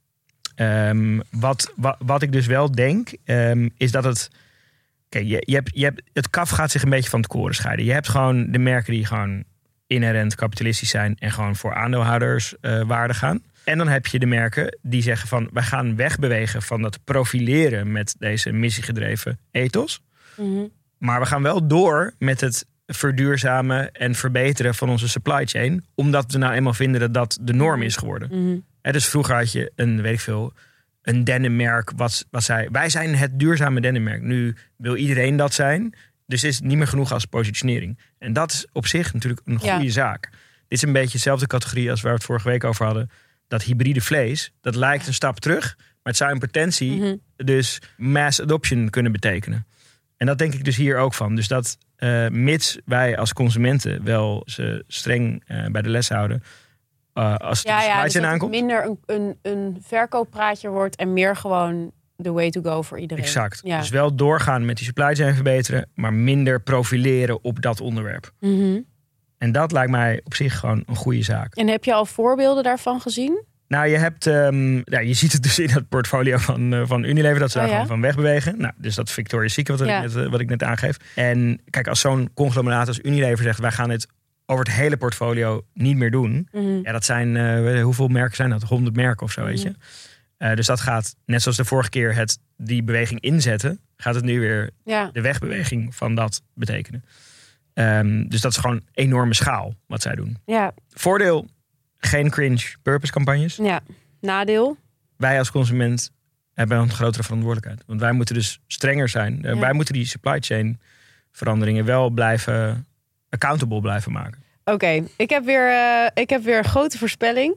um, wat, wat, wat ik dus wel denk, um, is dat het... Kijk, je, je hebt, je hebt, het kaf gaat zich een beetje van het koren scheiden. Je hebt gewoon de merken die gewoon inherent kapitalistisch zijn en gewoon voor aandeelhouders uh, waarde gaan. En dan heb je de merken die zeggen van, wij gaan wegbewegen van dat profileren met deze missiegedreven ethos. Mhm. Maar we gaan wel door met het verduurzamen en verbeteren van onze supply chain. Omdat we nou eenmaal vinden dat dat de norm is geworden. Mhm. He, dus vroeger had je een, weet ik veel, een dennenmerk. Wat, wat zei, wij zijn het duurzame dennenmerk. Nu wil iedereen dat zijn. Dus is het niet meer genoeg als positionering. En dat is op zich natuurlijk een goede Ja. zaak. Dit is een beetje dezelfde categorie als waar we het vorige week over hadden. Dat hybride vlees, dat lijkt een stap terug. Maar het zou in potentie Mhm. dus mass adoption kunnen betekenen. En dat denk ik dus hier ook van. Dus dat uh, mits wij als consumenten wel ze streng uh, bij de les houden. Uh, als het ja, de supply ja, dus chain dat aankomt. het minder een, een, een verkooppraatje wordt en meer gewoon the way to go voor iedereen. Exact. Ja. Dus wel doorgaan met die supply chain verbeteren, maar minder profileren op dat onderwerp. Mm-hmm. En dat lijkt mij op zich gewoon een goede zaak. En heb je al voorbeelden daarvan gezien? Nou, je hebt, um, ja, je ziet het dus in het portfolio van, uh, van Unilever dat ze Oh, daar ja? gewoon van wegbewegen. Nou, dus dat Victoria's Secret wat, Ja. ik net, uh, wat ik net aangeef. En kijk, als zo'n conglomeraat als Unilever zegt, wij gaan het over het hele portfolio niet meer doen. Mm-hmm. Ja, dat zijn, uh, hoeveel merken zijn dat? honderd merken of zo, weet je. Mm-hmm. Uh, dus dat gaat, net zoals de vorige keer het die beweging inzetten, gaat het nu weer Ja. de wegbeweging van dat betekenen. Um, dus dat is gewoon enorme schaal wat zij doen. Ja. Voordeel, geen cringe purpose campagnes. ja. Nadeel? Wij als consument hebben een grotere verantwoordelijkheid. Want wij moeten dus strenger zijn. Uh, Ja. Wij moeten die supply chain veranderingen wel blijven accountable blijven maken. Oké, okay, ik, heb weer, uh, ik heb weer een grote voorspelling.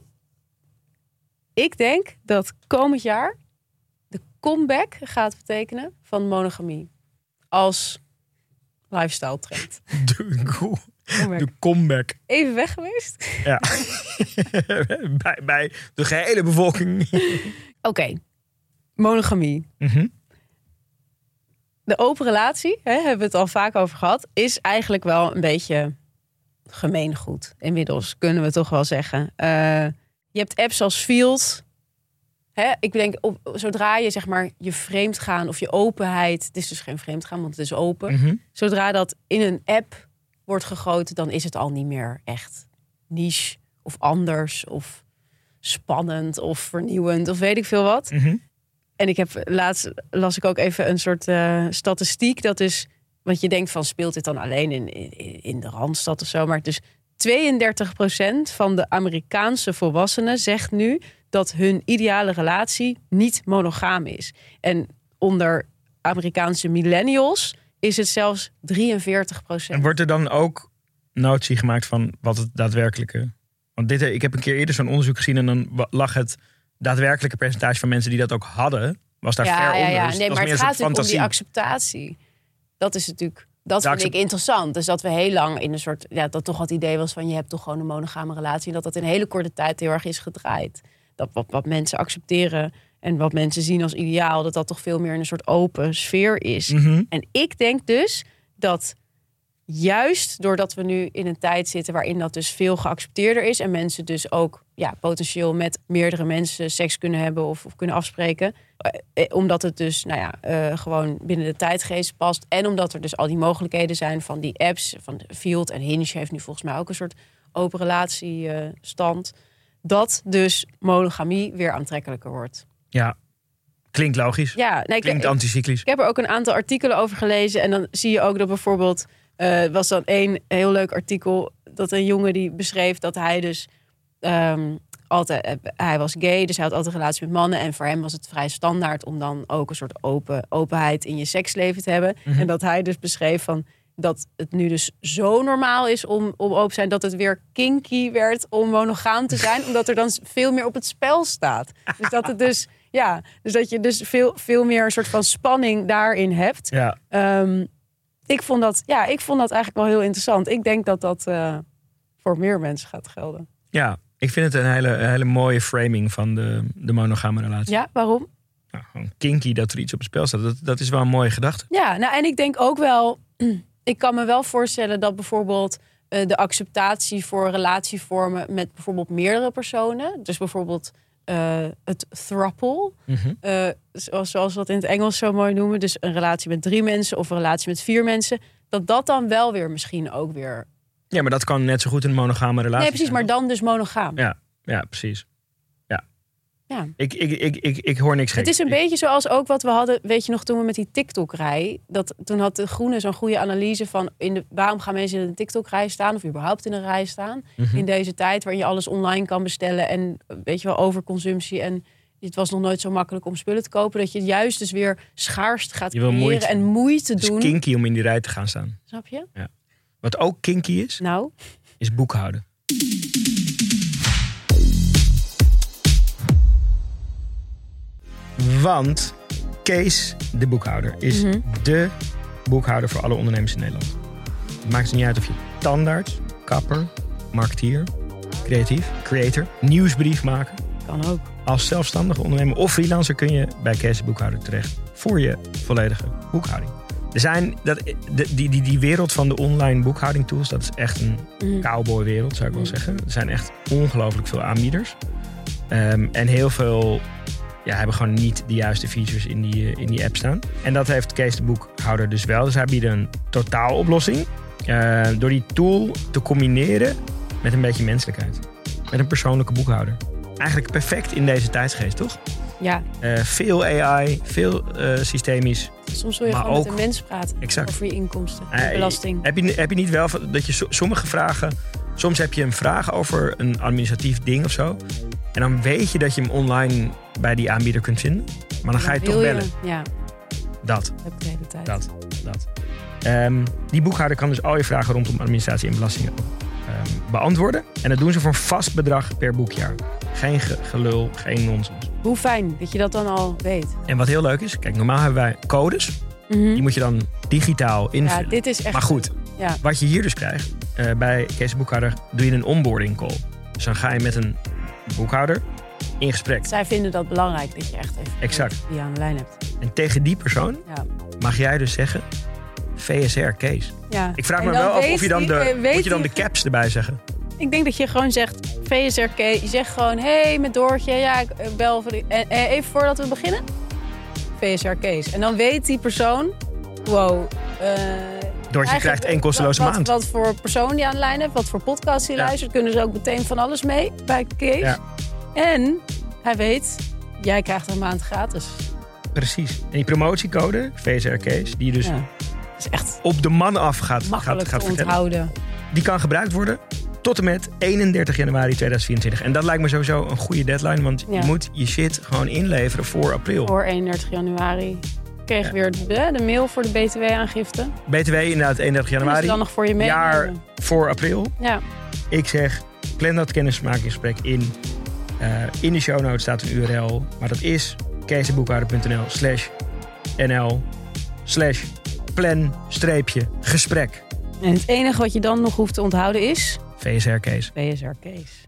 Ik denk dat komend jaar de comeback gaat betekenen van monogamie. Als lifestyle trend. De, Comeback. de comeback. Even weg geweest? Ja. bij, bij de gehele bevolking. Oké, okay. Monogamie. Mm-hmm. De open relatie, hè, hebben we het al vaak over gehad, is eigenlijk wel een beetje gemeengoed. Inmiddels kunnen we toch wel zeggen. Uh, je hebt apps als Field. Hè, ik denk, op, zodra je zeg maar je vreemd gaan of je openheid, het is dus geen vreemd gaan, want het is open. Mm-hmm. Zodra dat in een app wordt gegoten, dan is het al niet meer echt niche of anders of spannend of vernieuwend of weet ik veel wat. Mm-hmm. En ik heb laatst las ik ook even een soort uh, statistiek. Dat is, want je denkt van speelt dit dan alleen in, in, in de Randstad of zo. Maar dus tweeëndertig procent van de Amerikaanse volwassenen zegt nu dat hun ideale relatie niet monogaam is. En onder Amerikaanse millennials is het zelfs drieënveertig procent. En wordt er dan ook notie gemaakt van wat het daadwerkelijke... Want dit, ik heb een keer eerder zo'n onderzoek gezien en dan lag het daadwerkelijke percentage van mensen die dat ook hadden, was daar ja, ver ja, onder. ja. Dus Nee, dat maar was het meer gaat een natuurlijk soort om die fantasie. acceptatie. Dat is natuurlijk, dat De vind accept- ik interessant. Dus dat we heel lang in een soort, ja, dat toch het idee was van je hebt toch gewoon een monogame relatie. En dat dat in een hele korte tijd heel erg is gedraaid. Dat wat, wat mensen accepteren en wat mensen zien als ideaal, dat dat toch veel meer in een soort open sfeer is. Mm-hmm. En ik denk dus dat juist doordat we nu in een tijd zitten waarin dat dus veel geaccepteerder is en mensen dus ook ja, potentieel met meerdere mensen seks kunnen hebben of, of kunnen afspreken. Eh, omdat het dus nou ja, uh, gewoon binnen de tijdgeest past. En omdat er dus al die mogelijkheden zijn van die apps, van Field en Hinge heeft nu volgens mij ook een soort open relatiestand. Uh, dat dus monogamie weer aantrekkelijker wordt. Ja, klinkt logisch. Ja, nee, Klinkt ik, anticyclisch. ik heb er ook een aantal artikelen over gelezen. En dan zie je ook dat bijvoorbeeld... Uh, was dan één heel leuk artikel... dat een jongen die beschreef dat hij dus... Um, altijd, hij was gay, dus hij had altijd een relatie met mannen. En voor hem was het vrij standaard om dan ook een soort open, openheid in je seksleven te hebben. Mm-hmm. En dat hij dus beschreef van... dat het nu dus zo normaal is om, om open te zijn... dat het weer kinky werd om monogaam te zijn... omdat er dan veel meer op het spel staat. Dus dat het dus... Ja, dus dat je dus veel, veel meer een soort van spanning daarin hebt. Ja. Um, ik, vond dat, ja, ik vond dat eigenlijk wel heel interessant. Ik denk dat dat uh, voor meer mensen gaat gelden. Ja, ik vind het een hele, een hele mooie framing van de, de monogame relatie. Ja, waarom? Nou, gewoon kinky dat er iets op het spel staat. Dat, dat is wel een mooie gedachte. Ja, nou en ik denk ook wel... Ik kan me wel voorstellen dat bijvoorbeeld... Uh, de acceptatie voor relatievormen met bijvoorbeeld meerdere personen... dus bijvoorbeeld... Uh, het throuple, Mm-hmm. uh, zoals, zoals we dat in het Engels zo mooi noemen. Dus een relatie met drie mensen of een relatie met vier mensen. Dat dat dan wel weer misschien ook weer... Ja, maar dat kan net zo goed een monogame relatie Nee, precies, zijn, maar toch? dan dus monogaam. Ja, ja precies. Ja. Ja. Ik, ik, ik, ik, ik hoor niks geks. Het is een ik... beetje zoals ook wat we hadden, weet je nog, toen we met die TikTok-rij. Dat, toen had de Groene zo'n goede analyse van... In de, waarom gaan mensen in een TikTok-rij staan of überhaupt in een rij staan? Mm-hmm. In deze tijd waarin je alles online kan bestellen en weet je wel, overconsumptie. En het was nog nooit zo makkelijk om spullen te kopen. Dat je juist dus weer schaarste gaat creëren moeite. en moeite doen. Het is kinky om in die rij te gaan staan. Snap je? Ja. Wat ook kinky is, nou? is boekhouden. Want Kees, de boekhouder, is mm-hmm. de boekhouder voor alle ondernemers in Nederland. Het maakt dus niet uit of je tandarts, kapper, marketeer, creatief, creator, nieuwsbrief maken. Kan ook. Als zelfstandige ondernemer of freelancer kun je bij Kees de Boekhouder terecht voor je volledige boekhouding. Er zijn dat, de, die, die, die wereld van de online boekhouding tools, dat is echt een mm. cowboywereld, zou ik wel zeggen. Er zijn echt ongelooflijk veel aanbieders. Um, en heel veel ja, hebben gewoon niet de juiste features in die, in die app staan. En dat heeft Kees de Boekhouder dus wel. Dus hij biedt een totaaloplossing. Uh, door die tool te combineren met een beetje menselijkheid. Met een persoonlijke boekhouder. Eigenlijk perfect in deze tijdsgeest, toch? Ja. Uh, veel A I, veel uh, systemisch. Soms wil je maar gewoon ook, met een mens praten. Exact. Over je inkomsten, uh, belasting. Heb je, heb je niet wel dat je so, sommige vragen... Soms heb je een vraag over een administratief ding of zo. En dan weet je dat je hem online bij die aanbieder kunt vinden. Maar dan ga je toch bellen. Je, ja. Dat. Dat heb ik de hele tijd. Dat. Dat. Um, die boekhouder kan dus al je vragen rondom administratie en belastingen um, beantwoorden. En dat doen ze voor een vast bedrag per boekjaar. Geen ge- gelul, geen nonsens. Hoe fijn dat je dat dan al weet. En wat heel leuk is, kijk, normaal hebben wij codes. Mm-hmm. Die moet je dan digitaal invullen. Ja, dit is echt... Maar goed, ja. Wat je hier dus krijgt, uh, bij Kees de Boekhouder doe je een onboarding call. Dus dan ga je met een boekhouder in gesprek. Zij vinden dat belangrijk, dat je echt even exact. die aan de lijn hebt. En tegen die persoon ja. mag jij dus zeggen, V S R Kees. Ja. Ik vraag me wel af of je dan de, die, moet je dan de caps erbij zeggen. Ik denk dat je gewoon zegt, V S R Kees. Je zegt gewoon, hé, hey, met Doortje, ja, ik bel voor de, en, even voordat we beginnen. V S R Kees. En dan weet die persoon, wow... Uh, Doortje krijgt één kosteloze wat, maand. Wat voor persoon die aan de lijn hebt, wat voor podcast die ja. luistert, kunnen ze ook meteen van alles mee bij Kees. Ja. En hij weet, jij krijgt een maand gratis. Precies. En die promotiecode, V S R Kees, die je dus ja. is echt op de man af gaat, makkelijk gaat, gaat te onthouden. Die kan gebruikt worden tot en met eenendertig januari tweeduizend vierentwintig. En dat lijkt me sowieso een goede deadline, want ja. je moet je shit gewoon inleveren voor april. Voor eenendertig januari. Ik kreeg ja. weer de, de mail voor de B T W-aangifte. B T W inderdaad eenendertig januari. Dan nog voor je meenemen. Jaar voor april. Ja. Ik zeg, plan dat kennismakingsgesprek in. Uh, in de show notes staat een U R L. Maar dat is keesdeboekhouder.nl slash nl slash plan streepje gesprek. En het enige wat je dan nog hoeft te onthouden is... V S R Kees. V S R Kees.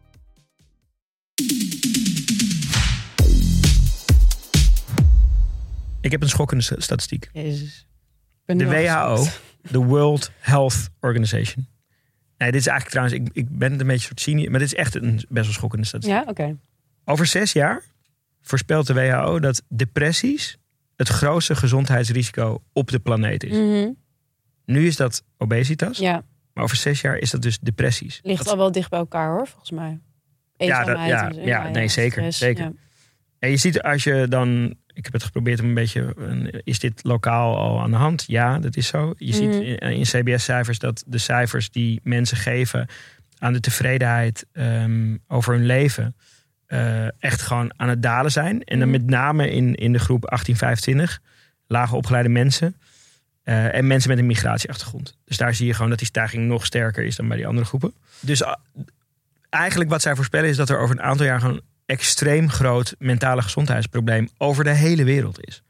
Ik heb een schokkende statistiek. Jezus. De W H O, de World Health Organization. Nee, dit is eigenlijk trouwens, ik, ik ben het een beetje soort cynisch, maar dit is echt een best wel schokkende statistiek. Ja, oké. Okay. Over zes jaar voorspelt de W H O dat depressies het grootste gezondheidsrisico op de planeet is. Mm-hmm. Nu is dat obesitas, ja. maar over zes jaar is dat dus depressies. Ligt dat... al wel dicht bij elkaar hoor, volgens mij. Ja, dat, ja, ja, ja, nee, zeker. Stress, zeker. Ja. En je ziet als je dan... Ik heb het geprobeerd om een beetje... Is dit lokaal al aan de hand? Ja, dat is zo. Je mm-hmm. ziet in, in C B S-cijfers dat de cijfers die mensen geven... aan de tevredenheid um, over hun leven... Uh, echt gewoon aan het dalen zijn. En dan met name in, in de groep achttien vijfentwintig... lager opgeleide mensen... Uh, en mensen met een migratieachtergrond. Dus daar zie je gewoon dat die stijging nog sterker is... dan bij die andere groepen. Dus uh, eigenlijk wat zij voorspellen... is dat er over een aantal jaar... gewoon extreem groot mentale gezondheidsprobleem over de hele wereld is.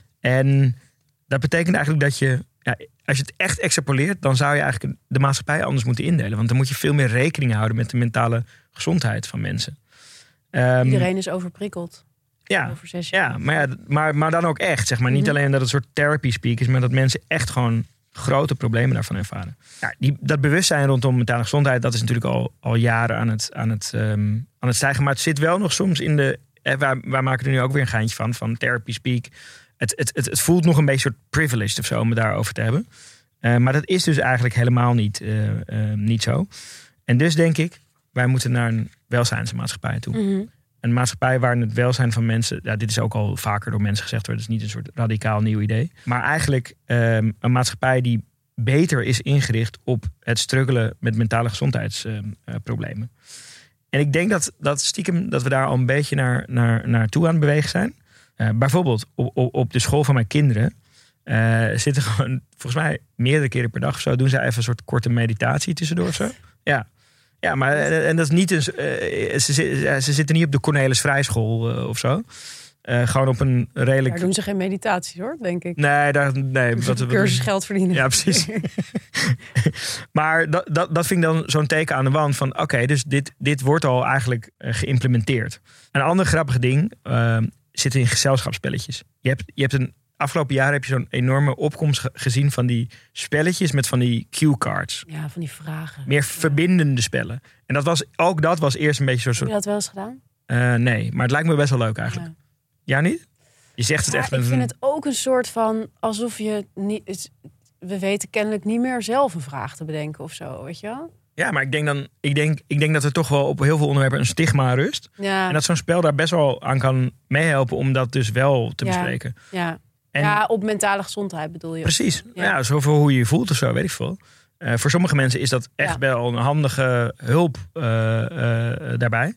En dat betekent eigenlijk dat je, ja, als je het echt extrapoleert, dan zou je eigenlijk de maatschappij anders moeten indelen. Want dan moet je veel meer rekening houden met de mentale gezondheid van mensen. Um, Iedereen is overprikkeld. Ja, over zes jaar. ja, maar, ja maar, maar dan ook echt, zeg maar. Niet mm-hmm. alleen dat het een soort therapy speak is, maar dat mensen echt gewoon grote problemen daarvan ervaren. Ja, die, dat bewustzijn rondom mentale gezondheid, dat is natuurlijk al, al jaren aan het, aan, het, um, aan het stijgen. Maar het zit wel nog soms in de... Eh, wij, wij maken er nu ook weer een geintje van, van therapy speak. Het, het, het, het voelt nog een beetje soort privileged of zo om het daarover te hebben. Uh, maar dat is dus eigenlijk helemaal niet, uh, uh, niet zo. En dus denk ik, wij moeten naar een welzijnsmaatschappij toe. Mm-hmm. Een maatschappij waar het welzijn van mensen... Ja, dit is ook al vaker door mensen gezegd worden. Het is niet een soort radicaal nieuw idee. Maar eigenlijk um, een maatschappij die beter is ingericht... op het struggelen met mentale gezondheidsproblemen. Uh, en ik denk dat, dat stiekem dat we daar al een beetje naar, naar, naartoe aan het bewegen zijn. Uh, bijvoorbeeld op, op, op de school van mijn kinderen... Uh, zitten gewoon volgens mij meerdere keren per dag of zo... doen ze even een soort korte meditatie tussendoor of zo. Ja. Ja, maar en dat is niet een, uh, ze, ze zitten niet op de Cornelis Vrijschool uh, of zo. Uh, gewoon op een redelijk... Daar doen ze geen meditatie hoor, denk ik. Nee, daar, nee dus wat, wat, cursus geld verdienen. Ja, precies. Maar dat, dat, dat vind ik dan zo'n teken aan de wand van... oké, okay, dus dit, dit wordt al eigenlijk uh, geïmplementeerd. Een ander grappig ding uh, zit in gezelschapsspelletjes. Je hebt, je hebt een afgelopen jaar heb je zo'n enorme opkomst ge- gezien van die spelletjes met van die cue cards. Ja, van die vragen. Meer ja. verbindende spellen. En dat was ook dat was eerst een beetje zo'n soort... Heb je dat wel eens gedaan? Uh, nee, maar het lijkt me best wel leuk eigenlijk. Ja, ja niet? Je zegt het ja, echt. Ik met vind een... het ook een soort van alsof je niet. We weten kennelijk niet meer zelf een vraag te bedenken of zo, weet je wel? Ja, maar ik denk dan, ik denk, ik denk dat er toch wel op heel veel onderwerpen een stigma rust. Ja. En dat zo'n spel daar best wel aan kan meehelpen om dat dus wel te ja. bespreken. Ja. En... ja, op mentale gezondheid bedoel je. Precies. Ja, ja zoveel hoe je je voelt of zo, weet ik veel. Uh, voor sommige mensen is dat echt ja. wel een handige hulp uh, uh, daarbij.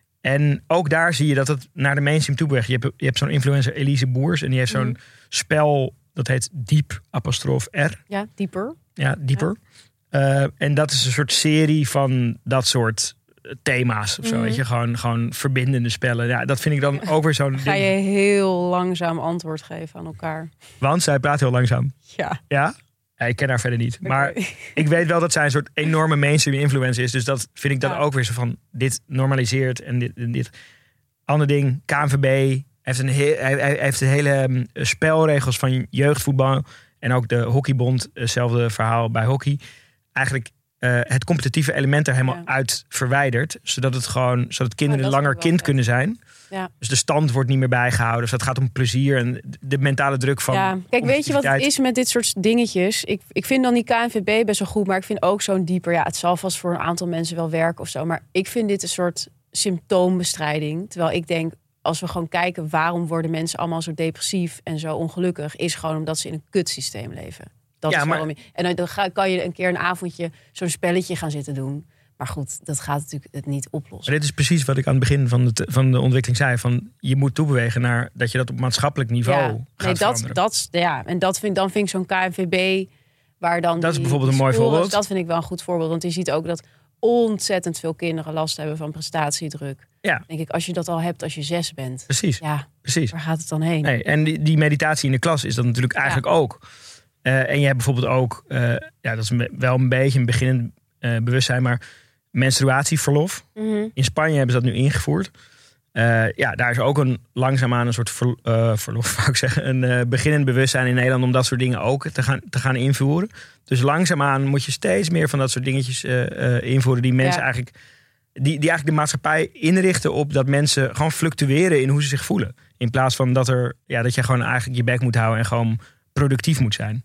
En ook daar zie je dat het naar de mainstream toe beweegt. Je hebt, je hebt zo'n influencer Elise Boers en die heeft zo'n mm. spel dat heet Diep apostrof R. Ja, dieper. Ja, dieper. Ja. Uh, en dat is een soort serie van dat soort thema's of zo. Mm. Weet je, gewoon, gewoon verbindende spellen. Ja, dat vind ik dan ook weer zo'n Ga ding. je heel langzaam antwoord geven aan elkaar. Want zij praat heel langzaam. Ja. Ja? Ja, ik ken haar verder niet. Okay. Maar ik weet wel dat zij een soort enorme mainstream influencer is. Dus dat vind ik dan ja. ook weer zo van... dit normaliseert en dit, en dit. Ander ding, K N V B heeft een, he- hij, hij heeft de hele um, spelregels van jeugdvoetbal... en ook de hockeybond, hetzelfde verhaal bij hockey. Eigenlijk uh, het competitieve element er helemaal ja. uit verwijderd. Zodat het gewoon, zodat kinderen ja, langer kind kunnen zijn... Ja. Dus de stand wordt niet meer bijgehouden. Dus dat gaat om plezier en de mentale druk van... Ja, kijk, weet je wat het is met dit soort dingetjes? Ik, ik vind dan die K N V B best wel goed, maar ik vind ook zo'n dieper... Ja, het zal vast voor een aantal mensen wel werken of zo. Maar ik vind dit een soort symptoombestrijding. Terwijl ik denk, als we gewoon kijken... waarom worden mensen allemaal zo depressief en zo ongelukkig... is gewoon omdat ze in een kutsysteem leven. Dat ja, is maar... je, en dan ga, kan je een keer een avondje zo'n spelletje gaan zitten doen... Maar goed, dat gaat natuurlijk het niet oplossen. Maar dit is precies wat ik aan het begin van de, van de ontwikkeling zei. Van je moet toebewegen naar dat je dat op maatschappelijk niveau ja, gaat nee, dat, veranderen. Dat, ja, en dat vind, dan vind ik zo'n K N V B... waar dan dat is die, bijvoorbeeld een mooi scores, voorbeeld. Dat vind ik wel een goed voorbeeld. Want je ziet ook dat ontzettend veel kinderen last hebben van prestatiedruk. Ja. Denk ik, als je dat al hebt als je zes bent. Precies. Ja, precies. Waar gaat het dan heen? Nee, en die, die meditatie in de klas is dat natuurlijk eigenlijk ja. ook. Uh, en je hebt bijvoorbeeld ook... Uh, ja, dat is wel een beetje een beginnend uh, bewustzijn... maar menstruatieverlof. Mm-hmm. In Spanje hebben ze dat nu ingevoerd. Uh, ja, daar is ook een langzaamaan een soort ver, uh, verlof, wou ik zeggen, een uh, beginnend bewustzijn in Nederland om dat soort dingen ook te gaan, te gaan invoeren. Dus langzaamaan moet je steeds meer van dat soort dingetjes uh, uh, invoeren die mensen ja. eigenlijk, die, die eigenlijk de maatschappij inrichten op dat mensen gewoon fluctueren in hoe ze zich voelen. In plaats van dat er, ja, dat je gewoon eigenlijk je bek moet houden en gewoon productief moet zijn.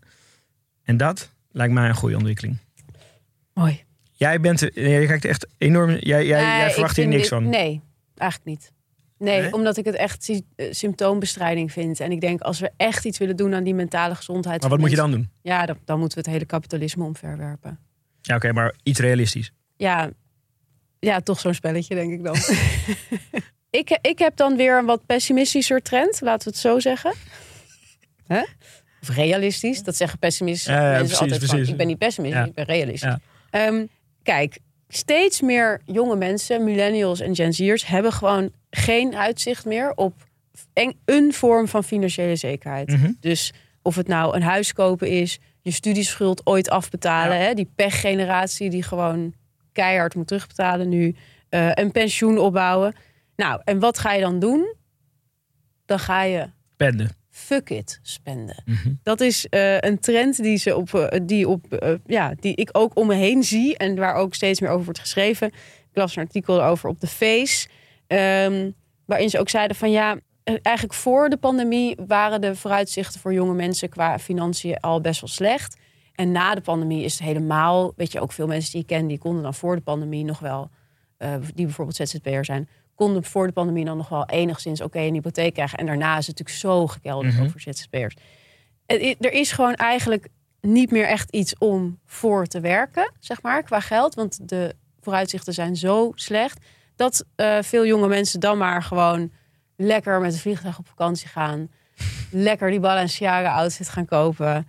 En dat lijkt mij een goede ontwikkeling. Mooi. Jij bent, je kijkt echt enorm. Jij, jij, nee, jij verwacht hier niks dit, van. Nee, eigenlijk niet. Nee, nee, omdat ik het echt sy- symptoombestrijding vind. En ik denk, als we echt iets willen doen aan die mentale gezondheid. Maar wat moet mensen, je dan doen? Ja, dan, dan moeten we het hele kapitalisme omverwerpen. Ja, oké, okay, maar iets realistisch. Ja, ja, toch zo'n spelletje, denk ik dan. ik, ik heb dan weer een wat pessimistischer trend, laten we het zo zeggen. Huh? Of realistisch, dat zeggen pessimistische ja, ja, mensen precies, altijd precies. van. Ik ben niet pessimistisch, ja. ik ben realistisch. Ja. Um, kijk, steeds meer jonge mensen, millennials en Gen Z'ers... hebben gewoon geen uitzicht meer op een vorm van financiële zekerheid. Mm-hmm. Dus of het nou een huis kopen is, je studieschuld ooit afbetalen... Ja. Hè, die pechgeneratie die gewoon keihard moet terugbetalen nu... Uh, een pensioen opbouwen. Nou, en wat ga je dan doen? Dan ga je... Spenden. Fuck it, spenden. Mm-hmm. Dat is uh, een trend die, ze op, uh, die, op, uh, ja, die ik ook om me heen zie... en waar ook steeds meer over wordt geschreven. Ik las een artikel over op de Face... Um, waarin ze ook zeiden van ja... eigenlijk voor de pandemie waren de vooruitzichten voor jonge mensen... qua financiën al best wel slecht. En na de pandemie is het helemaal... weet je, ook veel mensen die ik ken... die konden dan voor de pandemie nog wel... Uh, die bijvoorbeeld Z Z P'er zijn... konden voor de pandemie dan nog wel enigszins oké okay, een hypotheek krijgen. En daarna is het natuurlijk zo gekelderd mm-hmm. over Z Z P'ers. Er is gewoon eigenlijk niet meer echt iets om voor te werken, zeg maar, qua geld. Want de vooruitzichten zijn zo slecht... dat uh, veel jonge mensen dan maar gewoon lekker met een vliegtuig op vakantie gaan. Lekker die Balenciaga outfit gaan kopen.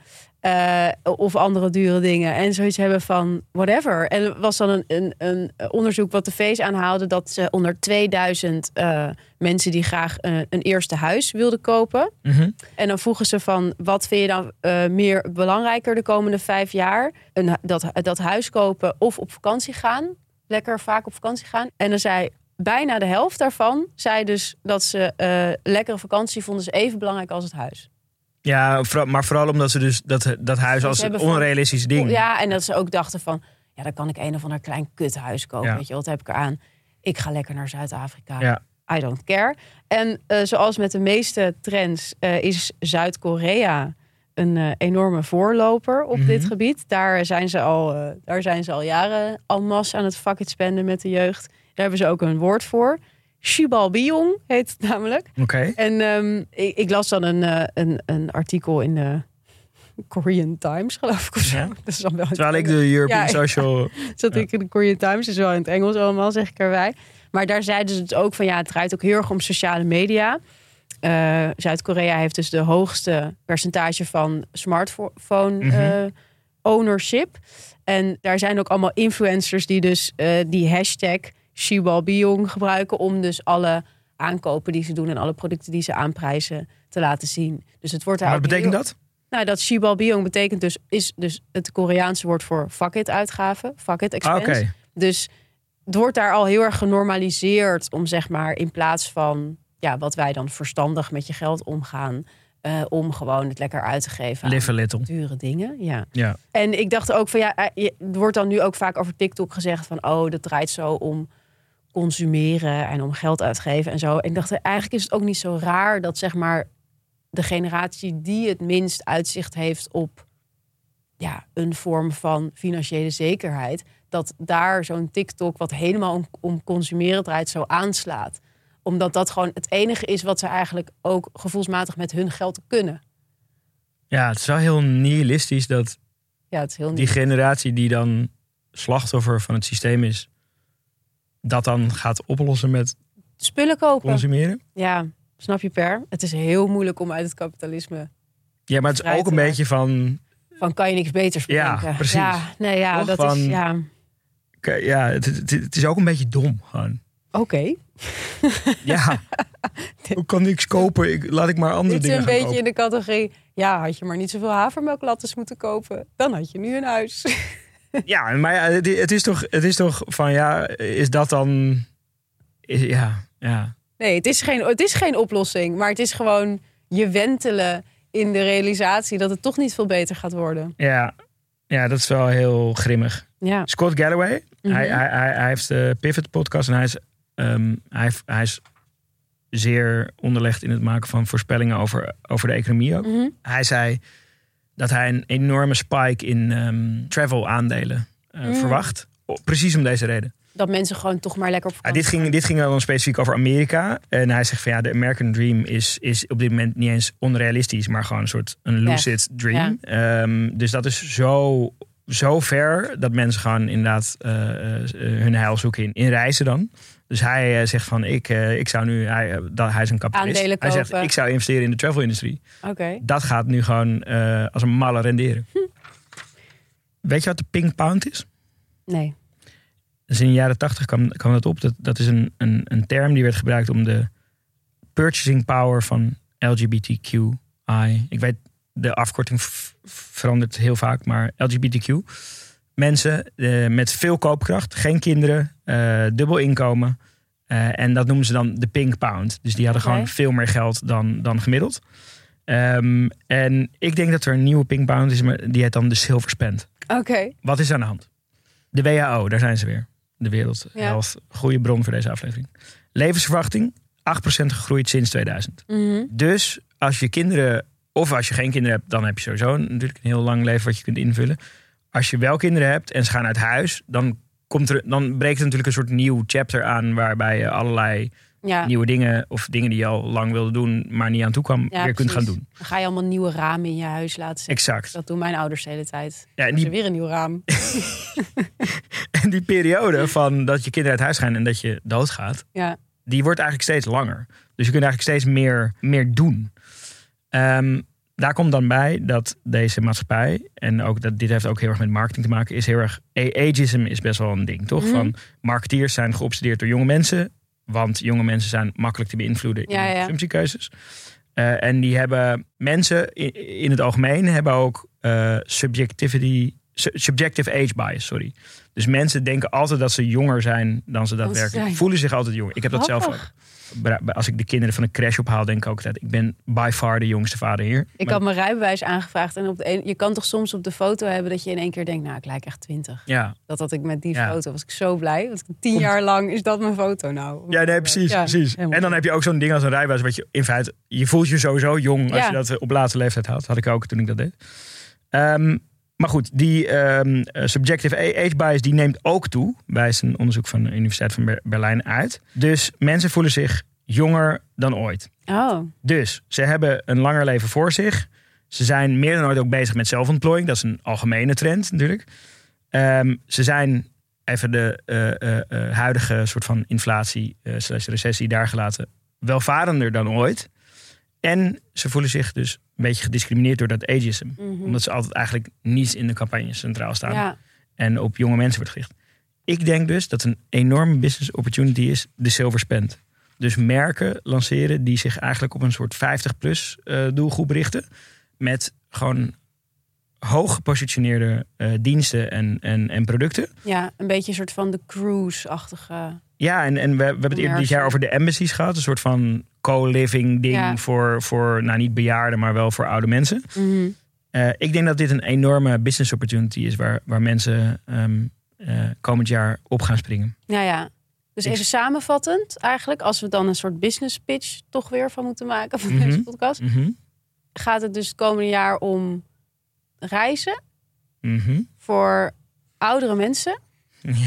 Uh, of andere dure dingen. En zoiets hebben van whatever. En er was dan een, een, een onderzoek wat de V's aanhaalde... dat ze onder tweeduizend uh, mensen die graag uh, een eerste huis wilden kopen. Mm-hmm. En dan vroegen ze van... wat vind je dan uh, meer belangrijker de komende vijf jaar? Een, dat, dat huis kopen of op vakantie gaan. Lekker vaak op vakantie gaan. En dan zei bijna de helft daarvan... zei dus dat ze uh, lekkere vakantie vonden ze even belangrijk als het huis. Ja, maar vooral omdat ze dus dat, dat huis Dus als ze een hebben onrealistisch van, ding. Ja, en dat ze ook dachten van... ja, dan kan ik een of ander klein kuthuis kopen. Ja. Weet je, wat heb ik eraan? Ik ga lekker naar Zuid-Afrika. Ja. I don't care. En uh, zoals met de meeste trends... Uh, is Zuid-Korea een uh, enorme voorloper op Mm-hmm. dit gebied. Daar zijn ze al, uh, daar zijn ze al jaren en masse aan het fuck it spenden met de jeugd. Daar hebben ze ook een woord voor. Shibalbiong heet het namelijk. Oké. Okay. En um, ik, ik las dan een, uh, een, een artikel in de Korean Times, geloof ik. Of zo. Ja. Dat is dan wel Terwijl ik de European ja, Social... Ja. Zat ja. ik in de Korean Times, is wel in het Engels allemaal, zeg ik erbij. Maar daar zeiden ze het ook van, ja, het draait ook heel erg om sociale media. Uh, Zuid-Korea heeft dus de hoogste percentage van smartphone uh, mm-hmm. ownership. En daar zijn ook allemaal influencers die dus uh, die hashtag Shibalbiong gebruiken om dus alle aankopen die ze doen en alle producten die ze aanprijzen te laten zien. Dus het wordt daar. Wat betekent heel... dat? Nou, dat Shibalbiong betekent dus is dus het Koreaanse woord voor fuck it uitgaven, fuck it expense. Ah, okay. Dus het wordt daar al heel erg genormaliseerd om zeg maar in plaats van ja, wat wij dan verstandig met je geld omgaan, uh, om gewoon het lekker uit te geven. Live a little. Dure dingen, ja. ja. En ik dacht ook van ja, er wordt dan nu ook vaak over TikTok gezegd van oh, dat draait zo om consumeren en om geld uitgeven en zo. En ik dacht, eigenlijk is het ook niet zo raar dat zeg maar de generatie die het minst uitzicht heeft op ja, een vorm van financiële zekerheid, dat daar zo'n TikTok wat helemaal om, om consumeren draait zo aanslaat. Omdat dat gewoon het enige is wat ze eigenlijk ook gevoelsmatig met hun geld kunnen. Ja, het is wel heel nihilistisch dat ja, het is heel die generatie die dan slachtoffer van het systeem is, dat dan gaat oplossen met spullen kopen. Consumeren. Ja, snap je Per? Het is heel moeilijk om uit het kapitalisme. Ja, maar het is ook een beetje van van kan je niks beters bedenken. Ja, precies. Ja, nee, ja, Toch dat van, is ja. Ja, het, het, het is ook een beetje dom gewoon. Oké. Okay. Ja. Ik kan niks kopen. Ik, laat ik maar andere Dit dingen gaan kopen. Dit is een beetje kopen. in de categorie. Ja, had je maar niet zoveel havermelklattes moeten kopen, dan had je nu een huis. Ja, maar ja, het, het is toch, het is toch van ja, is dat dan? Is, ja, ja. Nee, het is geen, het is geen oplossing, maar het is gewoon je wentelen in de realisatie dat het toch niet veel beter gaat worden. Ja, ja, dat is wel heel grimmig. Ja. Scott Galloway, Mm-hmm. hij, hij, hij, hij heeft de Pivot podcast en hij is, um, hij, hij is zeer onderlegd in het maken van voorspellingen over, over de economie ook. Mm-hmm. Hij zei dat hij een enorme spike in um, travel aandelen uh, mm. verwacht. Precies om deze reden. Dat mensen gewoon toch maar lekker op vakantie ja, dit, ging, dit ging dan specifiek over Amerika. En hij zegt van ja, de American Dream is, is op dit moment niet eens onrealistisch, maar gewoon een soort een lucid ja. dream. Ja. Um, dus dat is zo, zo ver dat mensen gewoon inderdaad uh, uh, hun heil zoeken in, in reizen dan. Dus hij uh, zegt van ik, uh, ik zou nu, hij, uh, dat, hij is een kapitalist. Aandelen hij kopen. zegt ik zou investeren in de travel-industrie. Okay. Dat gaat nu gewoon uh, als een malle renderen. Hm. Weet je wat de pink pound is? Nee. Dus in de jaren tachtig kwam, kwam dat op. Dat, dat is een, een, een term die werd gebruikt om de purchasing power van L G B T Q I. Ik weet, de afkorting f- verandert heel vaak, maar L G B T Q. Mensen uh, met veel koopkracht, geen kinderen, uh, dubbel inkomen. Uh, en dat noemen ze dan de pink pound. Dus die hadden okay. gewoon veel meer geld dan, dan gemiddeld. Um, en ik denk dat er een nieuwe pink pound is, maar die heet dan de silver spend. Oké. Okay. Wat is aan de hand? De W H O, daar zijn ze weer. De Wereld Health. Ja. Goede bron voor deze aflevering. Levensverwachting, acht procent gegroeid sinds tweeduizend. Mm-hmm. Dus als je kinderen, of als je geen kinderen hebt, dan heb je sowieso natuurlijk een heel lang leven wat je kunt invullen. Als je wel kinderen hebt en ze gaan uit huis, dan, komt er, dan breekt er natuurlijk een soort nieuw chapter aan waarbij je allerlei ja. nieuwe dingen of dingen die je al lang wilde doen, maar niet aan toe kwam, ja, weer precies. kunt gaan doen. Dan ga je allemaal nieuwe ramen in je huis laten zetten. Exact. Dat doen mijn ouders de hele tijd. Ja, en die... weer een nieuw raam. En die periode van dat je kinderen uit huis gaan en dat je doodgaat, ja. die wordt eigenlijk steeds langer. Dus je kunt eigenlijk steeds meer, meer doen. Um, daar komt dan bij dat deze maatschappij, en ook dat dit heeft ook heel erg met marketing te maken, is heel erg, ageism is best wel een ding, toch? Mm. Van marketeers zijn geobsedeerd door jonge mensen, want jonge mensen zijn makkelijk te beïnvloeden in ja, ja. consumptiekeuzes. Uh, en die hebben mensen in, in het algemeen hebben ook uh, subjectivity, su- subjective age bias, sorry. Dus mensen denken altijd dat ze jonger zijn dan ze daadwerkelijk zijn. Voelen zich altijd jonger. Ik heb dat zelf ook. Als ik de kinderen van een crash ophaal, denk ik ook dat ik ben by far de jongste vader hier. Ik maar... had mijn rijbewijs aangevraagd en op de een, je kan toch soms op de foto hebben dat je in één keer denkt, nou, ik lijk echt twintig. Ja. Dat had ik met die ja. foto, was ik zo blij. Want tien jaar lang is dat mijn foto nou. Ja, nee, precies, ja, precies. En dan heb je ook zo'n ding als een rijbewijs, wat je in feite, je voelt je sowieso jong als ja. je dat op laatste leeftijd had. Had ik ook toen ik dat deed. Um, Maar goed, die um, subjective age bias die neemt ook toe, wijst een onderzoek van de Universiteit van Berlijn uit. Dus mensen voelen zich jonger dan ooit. Oh. Dus ze hebben een langer leven voor zich. Ze zijn meer dan ooit ook bezig met zelfontplooiing. Dat is een algemene trend natuurlijk. Um, ze zijn, even de uh, uh, uh, huidige soort van inflatie uh, slash recessie daar gelaten, welvarender dan ooit. En ze voelen zich dus een beetje gediscrimineerd door dat ageism. Mm-hmm. Omdat ze altijd eigenlijk niet in de campagne centraal staan. Ja. En op jonge mensen wordt gericht. Ik denk dus dat een enorme business opportunity is de silver spend. Dus merken lanceren die zich eigenlijk op een soort vijftig plus uh, doelgroep richten. Met gewoon hoog gepositioneerde uh, diensten en, en, en producten. Ja, een beetje een soort van de cruise-achtige... Ja, en, en we, we hebben het eerder dit jaar over de embassies gehad. Een soort van co-living ding ja. voor, voor, nou niet bejaarden, maar wel voor oude mensen. Mm-hmm. Uh, ik denk dat dit een enorme business opportunity is waar, waar mensen um, uh, komend jaar op gaan springen. Ja, ja. Dus even samenvattend eigenlijk, als we dan een soort business pitch toch weer van moeten maken van mm-hmm. deze podcast. Mm-hmm. Gaat het dus het komende jaar om reizen mm-hmm. voor oudere mensen. Yeah.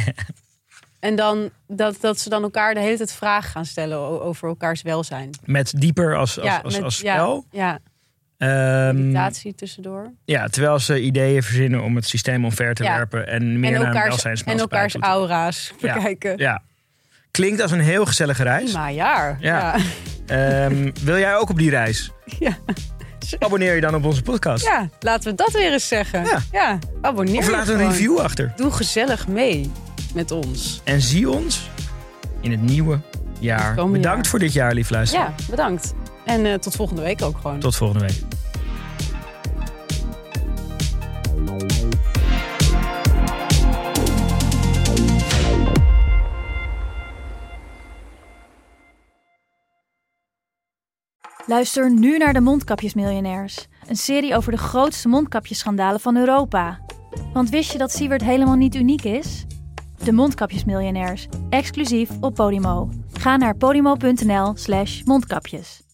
En dan dat, dat ze dan elkaar de hele tijd vragen gaan stellen over elkaars welzijn. Met dieper als, als, ja, als, met, als spel. Ja, ja. Um, Meditatie tussendoor. Ja, terwijl ze ideeën verzinnen om het systeem omver te ja. werpen. En meer en naar een welzijnsmaatschappij. En elkaars aura's bekijken. Ja, ja. Klinkt als een heel gezellige reis. Maar jaar. Ja. ja. Um, wil jij ook op die reis? Ja. Abonneer je dan op onze podcast. Ja, laten we dat weer eens zeggen. Ja, ja abonneer. Of laat een gewoon. review achter. Doe gezellig mee met ons. En zie ons in het nieuwe jaar. Bedankt jaar. voor dit jaar, lief luisteraar. Ja, bedankt. En uh, tot volgende week ook gewoon. Tot volgende week. Luister nu naar de Mondkapjesmiljonairs. Een serie over de grootste mondkapjesschandalen van Europa. Want wist je dat Siewert helemaal niet uniek is? De Mondkapjesmiljonairs, exclusief op Podimo. Ga naar podimo.nl slash mondkapjes.